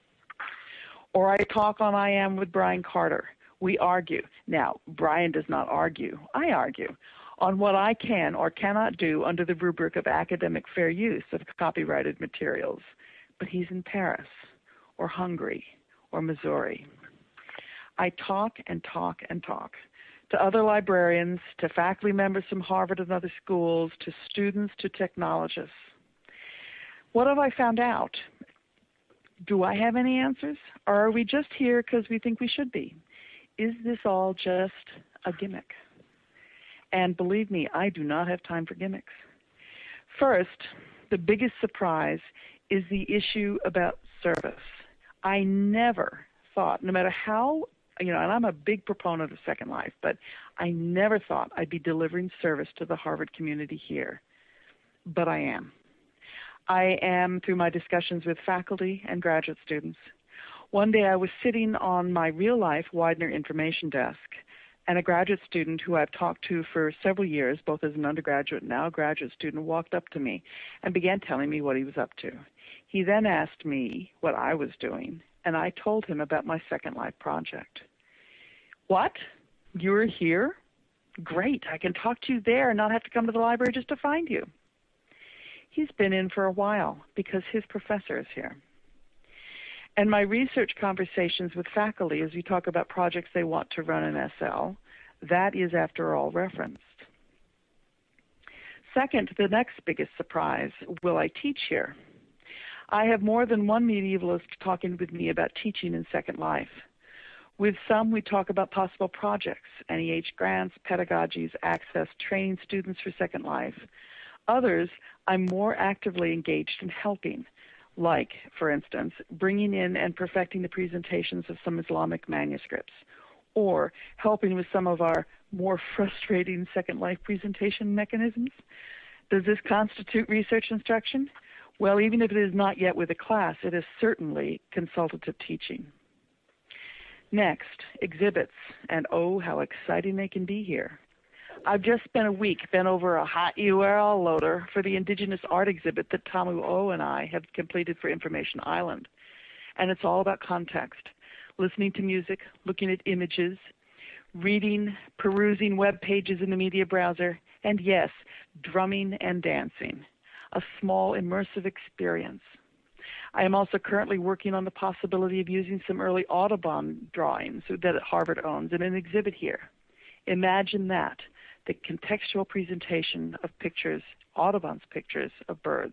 Or I talk on I Am with Brian Carter. We argue. Now, Brian does not argue. I argue on what I can or cannot do under the rubric of academic fair use of copyrighted materials. But he's in Paris or Hungary or Missouri. I talk and talk and talk to other librarians, to faculty members from Harvard and other schools, to students, to technologists. What have I found out? Do I have any answers? Or are we just here because we think we should be? Is this all just a gimmick? And believe me, I do not have time for gimmicks. First, the biggest surprise is the issue about service. I never thought, no matter how, and I'm a big proponent of Second Life, but I never thought I'd be delivering service to the Harvard community here. But I am. I am through my discussions with faculty and graduate students. One day I was sitting on my real-life Widener information desk, and a graduate student who I've talked to for several years, both as an undergraduate and now a graduate student, walked up to me and began telling me what he was up to. He then asked me what I was doing, and I told him about my Second Life project. What? You're here? Great, I can talk to you there and not have to come to the library just to find you. He's been in for a while because his professor is here. And my research conversations with faculty as we talk about projects they want to run in SL, that is, after all, referenced. Second, the next biggest surprise, will I teach here? I have more than one medievalist talking with me about teaching in Second Life. With some, we talk about possible projects, NEH grants, pedagogies, access, training students for Second Life. Others, I'm more actively engaged in helping, like, for instance, bringing in and perfecting the presentations of some Islamic manuscripts, or helping with some of our more frustrating Second Life presentation mechanisms. Does this constitute research instruction? Well, even if it is not yet with a class, it is certainly consultative teaching. Next, exhibits, and oh, how exciting they can be here. I've just spent a week bent over a hot URL loader for the Indigenous Art exhibit that Tamu O and I have completed for Information Island. And it's all about context, listening to music, looking at images, reading, perusing web pages in the media browser, and yes, drumming and dancing, a small immersive experience. I am also currently working on the possibility of using some early Audubon drawings that Harvard owns in an exhibit here. Imagine that, the contextual presentation of pictures, Audubon's pictures of birds.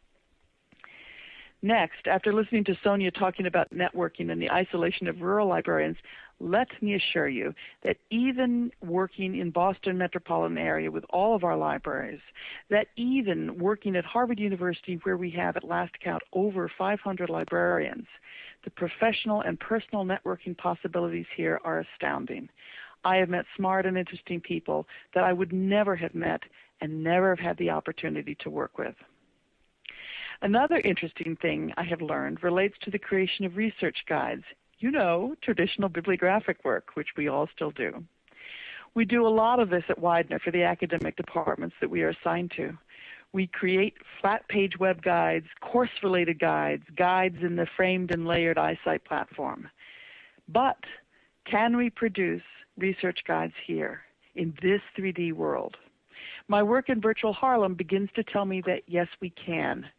Next, after listening to Sonia talking about networking and the isolation of rural librarians, let me assure you that even working in Boston metropolitan area with all of our libraries, that even working at Harvard University where we have at last count over 500 librarians, the professional and personal networking possibilities here are astounding. I have met smart and interesting people that I would never have met and never have had the opportunity to work with. Another interesting thing I have learned relates to the creation of research guides. You know, traditional bibliographic work, which we all still do. We do a lot of this at Widener for the academic departments that we are assigned to. We create flat page web guides, course-related guides, guides in the framed and layered iSight platform. But can we produce research guides here in this 3D world? My work in Virtual Harlem begins to tell me that yes, we can.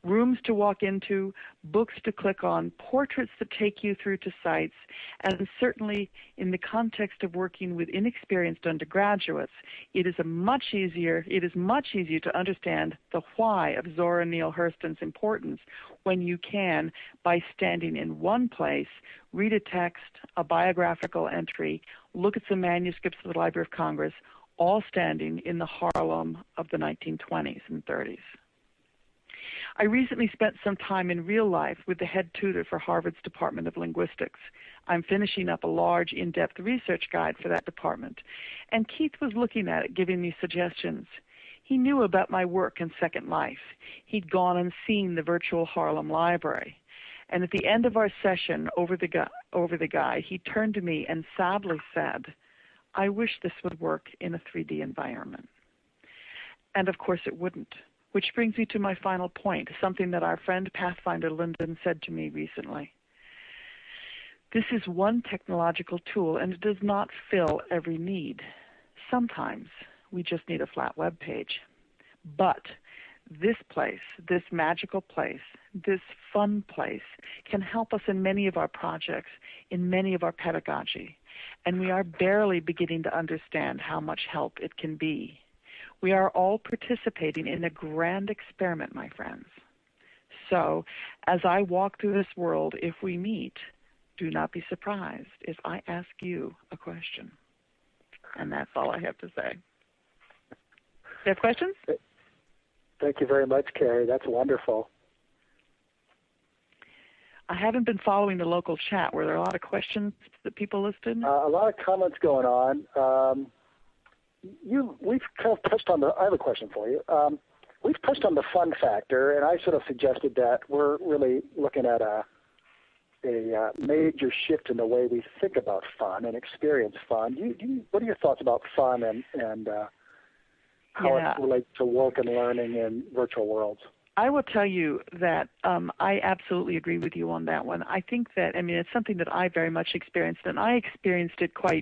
rooms to walk into, books to click on, portraits that take you through to sites, and certainly in the context of working with inexperienced undergraduates, it is much easier to understand the why of Zora Neale Hurston's importance when you can, by standing in one place, read a text, a biographical entry, look at some manuscripts of the Library of Congress, all standing in the Harlem of the 1920s and 30s. I recently spent some time in real life with the head tutor for Harvard's Department of Linguistics. I'm finishing up a large, in-depth research guide for that department, and Keith was looking at it, giving me suggestions. He knew about my work in Second Life. He'd gone and seen the virtual Harlem Library. And at the end of our session over the guide, he turned to me and sadly said, "I wish this would work in a 3D environment." And of course it wouldn't. Which brings me to my final point, something that our friend Pathfinder Linden said to me recently. This is one technological tool, and it does not fill every need. Sometimes we just need a flat web page. But this place, this magical place, this fun place can help us in many of our projects, in many of our pedagogy, and we are barely beginning to understand how much help it can be. We are all participating in a grand experiment, my friends. So, as I walk through this world, if we meet, do not be surprised if I ask you a question. And that's all I have to say. You have questions? Thank you very much, Carrie. That's wonderful. I haven't been following the local chat. Were there a lot of questions that people listed? A lot of comments going on. We've kind of touched on I have a question for you. We've touched on the fun factor, and I sort of suggested that we're really looking at a major shift in the way we think about fun and experience fun. What are your thoughts about fun and how it relates to work and learning in virtual worlds? I will tell you that I absolutely agree with you on that one. I think that, it's something that I very much experienced, and I experienced it quite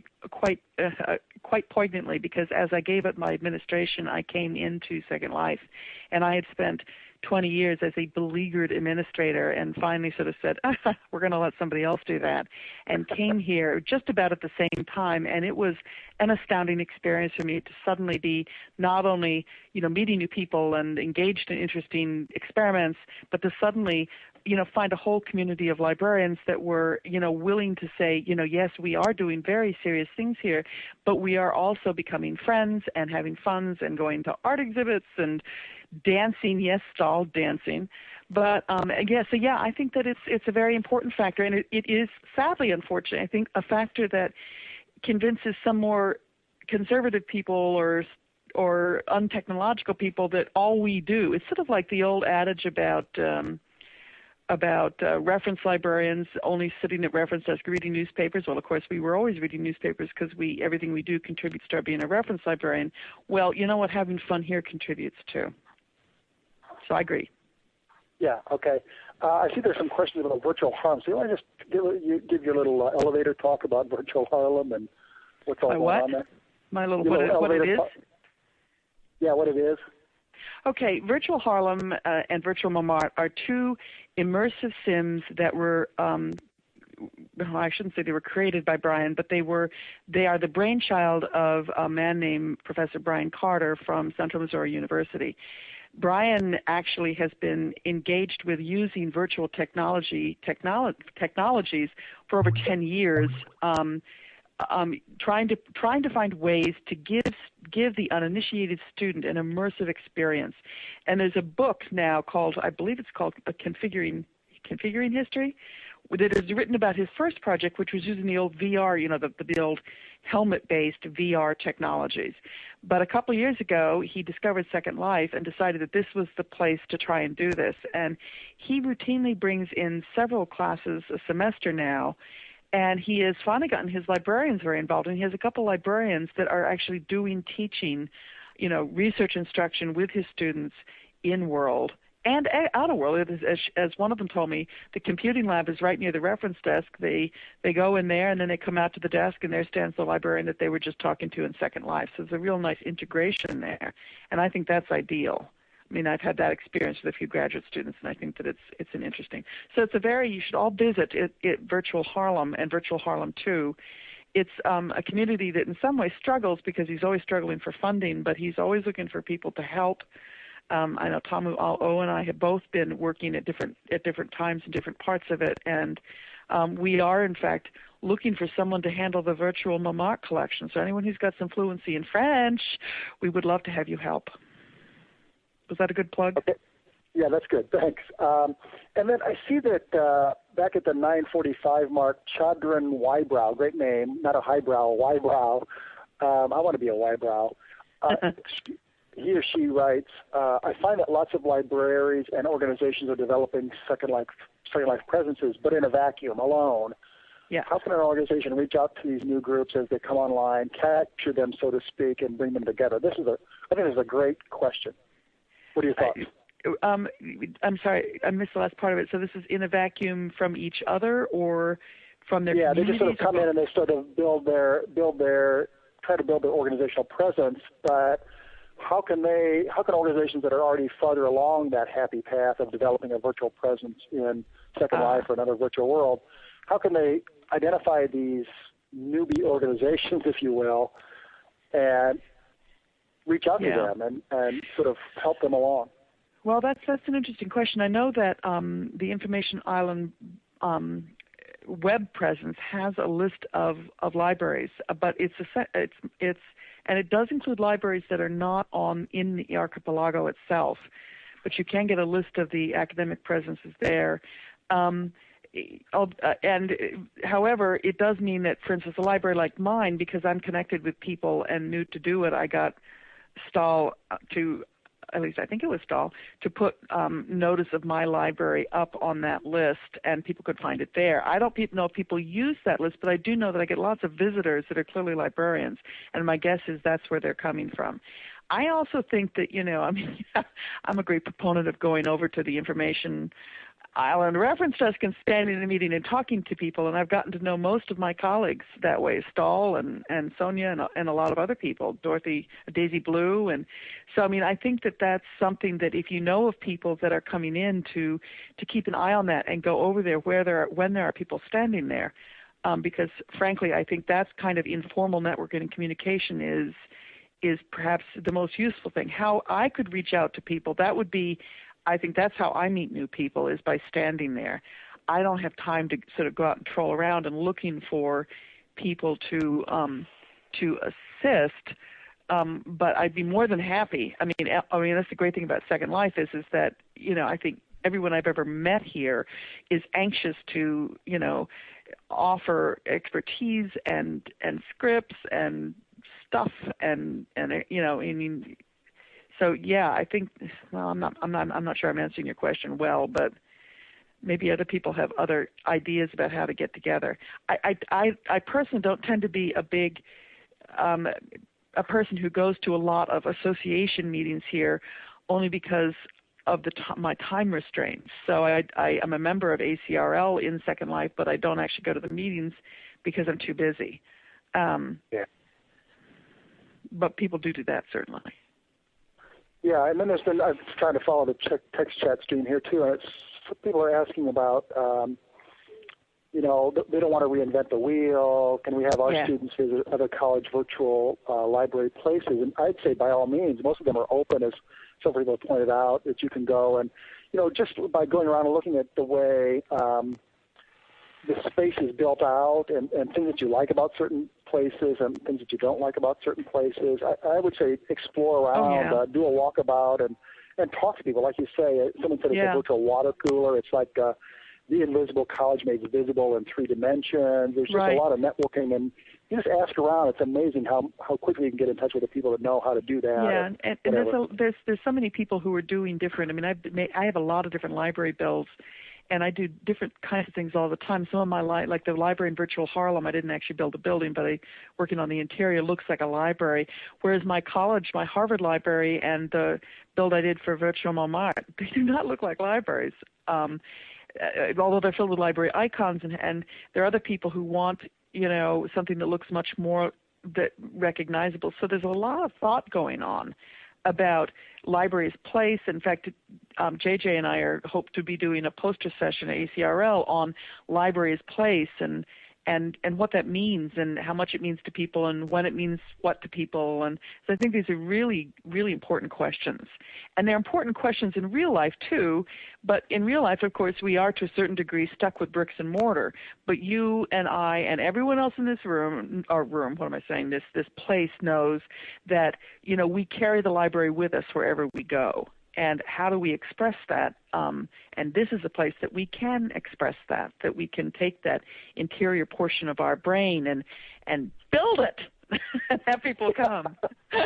poignantly because as I gave up my administration, I came into Second Life, and I had spent 20 years as a beleaguered administrator and finally sort of said, we're going to let somebody else do that, and came here just about at the same time. And it was an astounding experience for me to suddenly be not only, meeting new people and engaged in interesting experiments, but to suddenly, find a whole community of librarians that were, willing to say, yes, we are doing very serious things here, but we are also becoming friends and having fun and going to art exhibits and dancing, yes, stall dancing. But I think that it's a very important factor, and it is sadly, unfortunately, I think a factor that convinces some more conservative people or untechnological people that all we do, it's sort of like the old adage about reference librarians only sitting at reference desk reading newspapers. Well, of course, we were always reading newspapers because everything we do contributes to our being a reference librarian. Well, you know what? Having fun here contributes too. So I agree. Yeah, okay. I see there's some questions about virtual Harlem. So you want to just give your little elevator talk about virtual Harlem and what's all going on there? My little what it is? Yeah, what it is. Okay, Virtual Harlem and Virtual Montmartre are two immersive sims that were, I shouldn't say they were created by Brian, but they are the brainchild of a man named Professor Brian Carter from Central Missouri University. Brian actually has been engaged with using virtual technologies for over 10 years, trying to find ways to give the uninitiated student an immersive experience. And there's a book now called, I believe it's called Configuring History, that is written about his first project, which was using the old VR, the old helmet-based VR technologies. But a couple of years ago, he discovered Second Life and decided that this was the place to try and do this. And he routinely brings in several classes a semester now, and he has finally gotten his librarians very involved. And he has a couple of librarians that are actually doing teaching, research instruction with his students in world and out of world. As one of them told me, the computing lab is right near the reference desk. They go in there, and then they come out to the desk, and there stands the librarian that they were just talking to in Second Life. So there's a real nice integration there, and I think that's ideal. I mean, I've had that experience with a few graduate students, and I think that it's an interesting. So you should all visit Virtual Harlem and Virtual Harlem 2. It's a community that in some ways struggles because he's always struggling for funding, but he's always looking for people to help. I know Tom O and I have both been working at different times in different parts of it, and we are, in fact, looking for someone to handle the virtual Montmartre collection. So anyone who's got some fluency in French, we would love to have you help. Was that a good plug? Okay. Yeah, that's good. Thanks. And then I see that back at the 9:45 mark, Chadran Wybrow, great name, not a highbrow, a Wybrow. I want to be a Wybrow. He or she writes, I find that lots of libraries and organizations are developing Second Life presences, but in a vacuum, alone. Yeah. How can an organization reach out to these new groups as they come online, capture them, so to speak, and bring them together? I think this is a great question. What are your thoughts? I'm sorry, I missed the last part of it. So this is in a vacuum from each other or from their communities? Yeah, they just sort of come in and they sort of try to build their organizational presence, but how can organizations that are already farther along that happy path of developing a virtual presence in Second Life or another virtual world, how can they identify these newbie organizations, if you will, and reach out to them and sort of help them along? Well, that's an interesting question. I know that the Information Island web presence has a list of libraries, but and it does include libraries that are not in the archipelago itself, but you can get a list of the academic presences there. And however, it does mean that, for instance, a library like mine, because I'm connected with people and new to do it, I got Stahl at least I think it was Stahl, to put notice of my library up on that list, and people could find it there. I don't know if people use that list, but I do know that I get lots of visitors that are clearly librarians, and my guess is that's where they're coming from. I also think that, I'm a great proponent of going over to the Information Island Reference Desk and standing in a meeting and talking to people, and I've gotten to know most of my colleagues that way, Stahl and Sonia and a lot of other people, Daisy Blue. And so, I think that that's something that if you know of people that are coming in to keep an eye on that and go over there when there are people standing there, because frankly, I think that's kind of informal networking and communication is perhaps the most useful thing. How I could reach out to people, that would be, I think that's how I meet new people, is by standing there. I don't have time to sort of go out and troll around and looking for people to assist, but I'd be more than happy. I mean, that's the great thing about Second Life is that, I think everyone I've ever met here is anxious to, offer expertise and scripts and stuff and so yeah, I think. Well, I'm not sure I'm answering your question well, but maybe other people have other ideas about how to get together. I personally don't tend to be a big a person who goes to a lot of association meetings here, only because of my time restraints. So I am a member of ACRL in Second Life, but I don't actually go to the meetings because I'm too busy. Yeah. But people do that certainly. Yeah, and then I'm trying to follow the text chat stream here too, and people are asking about, they don't want to reinvent the wheel. Can we have our students visit other college virtual library places? And I'd say by all means, most of them are open, as several people have pointed out, that you can go and, just by going around and looking at the way the space is built out and things that you like about certain places and things that you don't like about certain places. I would say explore around, do a walkabout, and talk to people. Like you say, someone said it's a virtual water cooler. It's like the invisible college made visible in 3 dimensions. There's just a lot of networking, and you just ask around. It's amazing how quickly you can get in touch with the people that know how to do that. Yeah, and there's so many people who are doing different. I have a lot of different library bills, and I do different kinds of things all the time. Some of my, like the library in Virtual Harlem, I didn't actually build a building, but working on the interior, looks like a library. Whereas my Harvard library, and the build I did for Virtual Montmartre, they do not look like libraries. Although they're filled with library icons, and there are other people who want, something that looks much more recognizable. So there's a lot of thought going on. about Libraries Place. In fact, JJ and I hope to be doing a poster session at ACRL on Libraries Place and what that means and how much it means to people and when it means what to people. And so I think these are really, really important questions. And they're important questions in real life too, but in real life, of course, we are to a certain degree stuck with bricks and mortar. But you and I and everyone else in this this place knows that, we carry the library with us wherever we go. And how do we express that? And this is a place that we can express that we can take that interior portion of our brain and build it and have people come.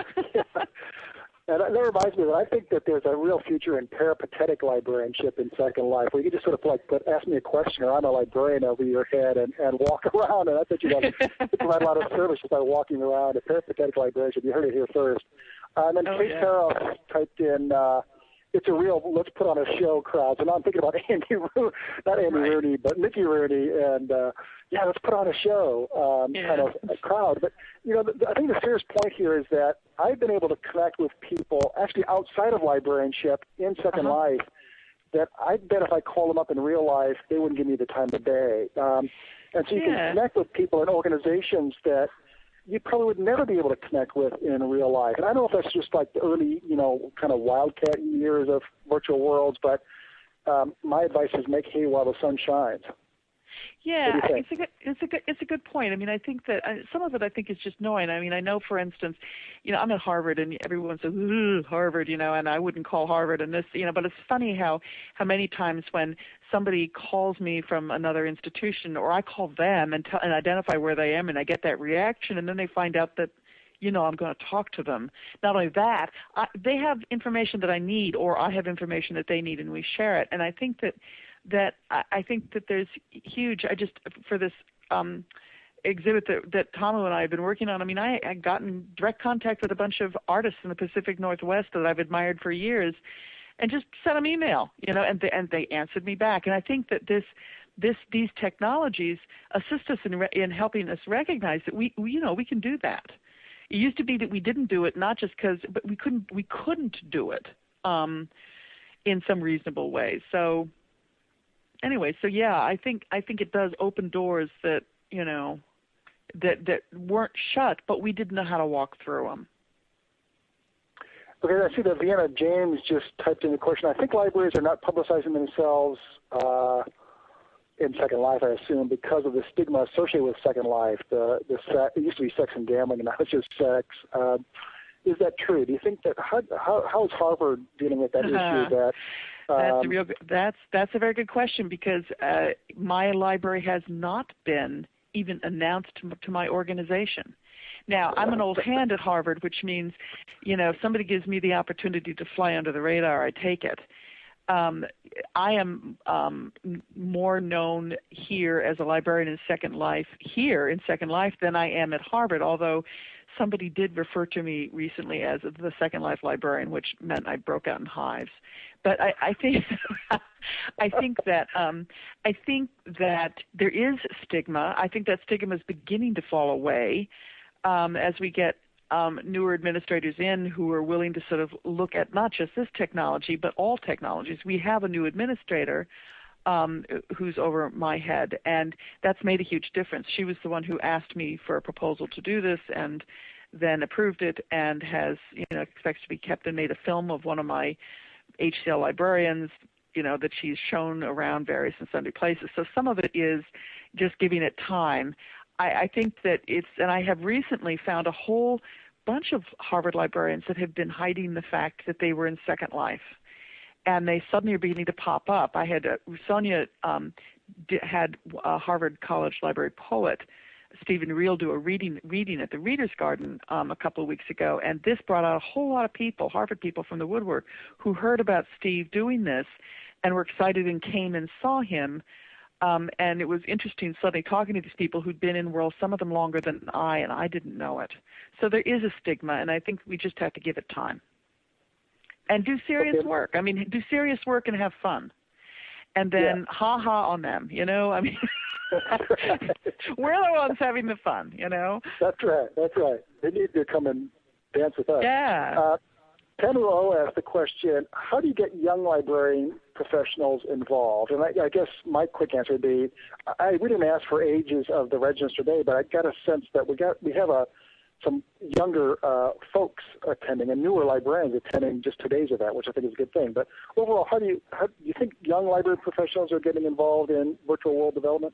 And that reminds me that I think that there's a real future in peripatetic librarianship in Second Life, where you can just sort of ask me a question, or I'm a librarian over your head, and walk around. And I think you provide a lot of service just by walking around. A peripatetic librarianship. You heard it here first. And then Kate Farrell typed in, it's a real let's put on a show crowd. So now I'm thinking about not Andy Rooney, but Mickey Rooney, and let's put on a show kind of a crowd. But I think the serious point here is that I've been able to connect with people actually outside of librarianship in Second Life that I bet if I called them up in real life, they wouldn't give me the time of day. And so you can connect with people in organizations that you probably would never be able to connect with in real life. And I don't know if that's just like the early, kind of wildcat years of virtual worlds, but my advice is make hay while the sun shines. Yeah, it's a good point. I mean, I think that some of it I think is just knowing. I mean, I know, for instance, I'm at Harvard, and everyone says Harvard, and I wouldn't call Harvard and this, but it's funny how many times when somebody calls me from another institution, or I call them and identify where they am, and I get that reaction, and then they find out that I'm going to talk to them. Not only that, they have information that I need, or I have information that they need, and we share it. And I think that there's huge. For this exhibit that Tomo and I have been working on. I mean, I got in direct contact with a bunch of artists in the Pacific Northwest that I've admired for years, and just sent them email, and they answered me back. And I think that these technologies assist us in helping us recognize that we can do that. It used to be that we didn't do it, not just but we couldn't do it in some reasonable ways. So. Anyway, so I think it does open doors that that weren't shut, but we didn't know how to walk through them. Okay, I see that Vienna James just typed in the question. I think libraries are not publicizing themselves in Second Life, I assume, because of the stigma associated with Second Life. It used to be sex and gambling, and now it's just sex. Is that true? Do you think that how is Harvard dealing with that issue? That's a very good question, because my library has not been even announced to my organization. Now, I'm an old hand at Harvard, which means, if somebody gives me the opportunity to fly under the radar, I take it. I am more known here as a librarian in Second Life than I am at Harvard, although somebody did refer to me recently as the Second Life librarian, which meant I broke out in hives. But I think I think that there is stigma. I think that stigma is beginning to fall away as we get newer administrators in who are willing to sort of look at not just this technology but all technologies. We have a new administrator who's over my head, and that's made a huge difference. She was the one who asked me for a proposal to do this, and then approved it, and has expects to be kept and made a film of one of my HCL librarians, that she's shown around various and sundry places. So some of it is just giving it time. I think that and I have recently found a whole bunch of Harvard librarians that have been hiding the fact that they were in Second Life, and they suddenly are beginning to pop up. I had Sonia had a Harvard College Library poet, Stephen Reel, do a reading at the Reader's Garden a couple of weeks ago, and this brought out a whole lot of people, Harvard people from the woodwork, who heard about Steve doing this and were excited and came and saw him. And it was interesting suddenly talking to these people who'd been in World, some of them longer than and I didn't know it. So there is a stigma, and I think we just have to give it time. And do serious work. I mean, do serious work and have fun. And then ha-ha on them, I mean, we're the ones having the fun, That's right. They need to come and dance with us. Yeah. Penro asked the question, how do you get young librarian professionals involved? And I guess my quick answer would be, we didn't ask for ages of the register today, but I got a sense that we have some younger folks attending and newer librarians attending just today's event, which I think is a good thing. But overall, how do you think young library professionals are getting involved in virtual world development?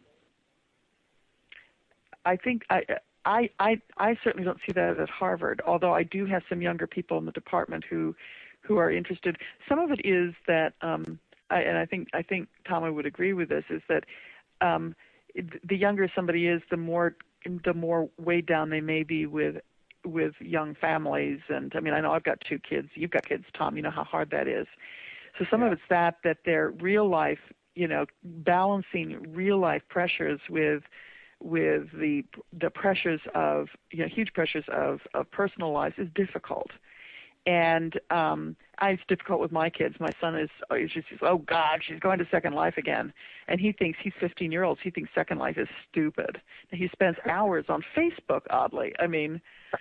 I think I certainly don't see that at Harvard, although I do have some younger people in the department who are interested. Some of it is that, and I think Tom would agree with this, is that the younger somebody is, the more weighed down they may be with young families. And I mean, I know I've got 2 kids. You've got kids, Tom. You know how hard that is. So some of it's that they're real life, balancing real life pressures with the pressures of huge pressures of personal lives is difficult. And it's difficult with my kids. My son is just, oh God, she's going to Second Life again. And he thinks, he's 15-year-old, he thinks Second Life is stupid. And he spends hours on Facebook, oddly. I mean,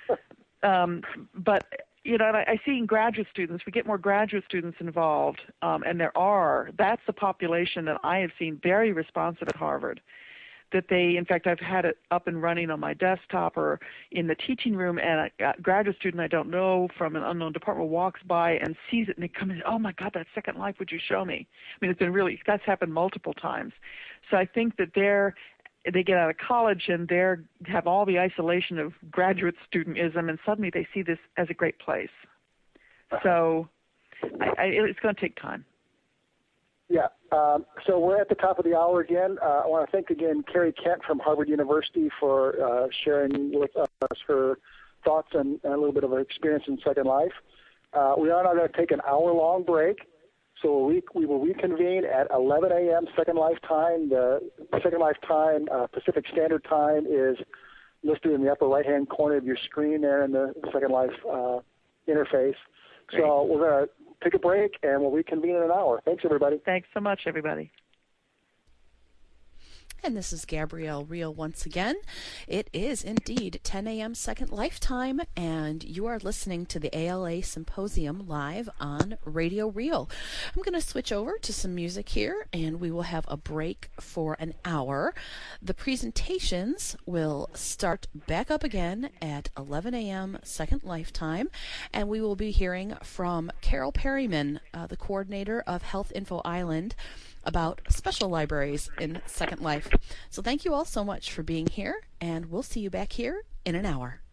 but, and I see in graduate students, we get more graduate students involved, and that's the population that I have seen very responsive at Harvard. That in fact, I've had it up and running on my desktop or in the teaching room, and a graduate student I don't know from an unknown department walks by and sees it, and they come in, oh my God, that's Second Life, would you show me? I mean, that's happened multiple times. So I think that they get out of college and they have all the isolation of graduate studentism, and suddenly they see this as a great place. So it's going to take time. Yeah. So we're at the top of the hour again. I want to thank again Carrie Kent from Harvard University for sharing with us her thoughts and a little bit of her experience in Second Life. We are now going to take an hour-long break. So we will reconvene at 11 a.m. Second Life time. The Second Life time, Pacific Standard Time, is listed in the upper right-hand corner of your screen there in the Second Life interface. Great. So we're going to take a break, and we'll reconvene in an hour. Thanks, everybody. Thanks so much, everybody. And this is Gabrielle Reel once again. It is indeed 10 a.m. Second Life time, and you are listening to the ALA Symposium live on Radio Reel. I'm going to switch over to some music here, and we will have a break for an hour. The presentations will start back up again at 11 a.m. Second Life time, and we will be hearing from Carol Perryman, the coordinator of Health Info Island, about special libraries in Second Life. So thank you all so much for being here, and we'll see you back here in an hour.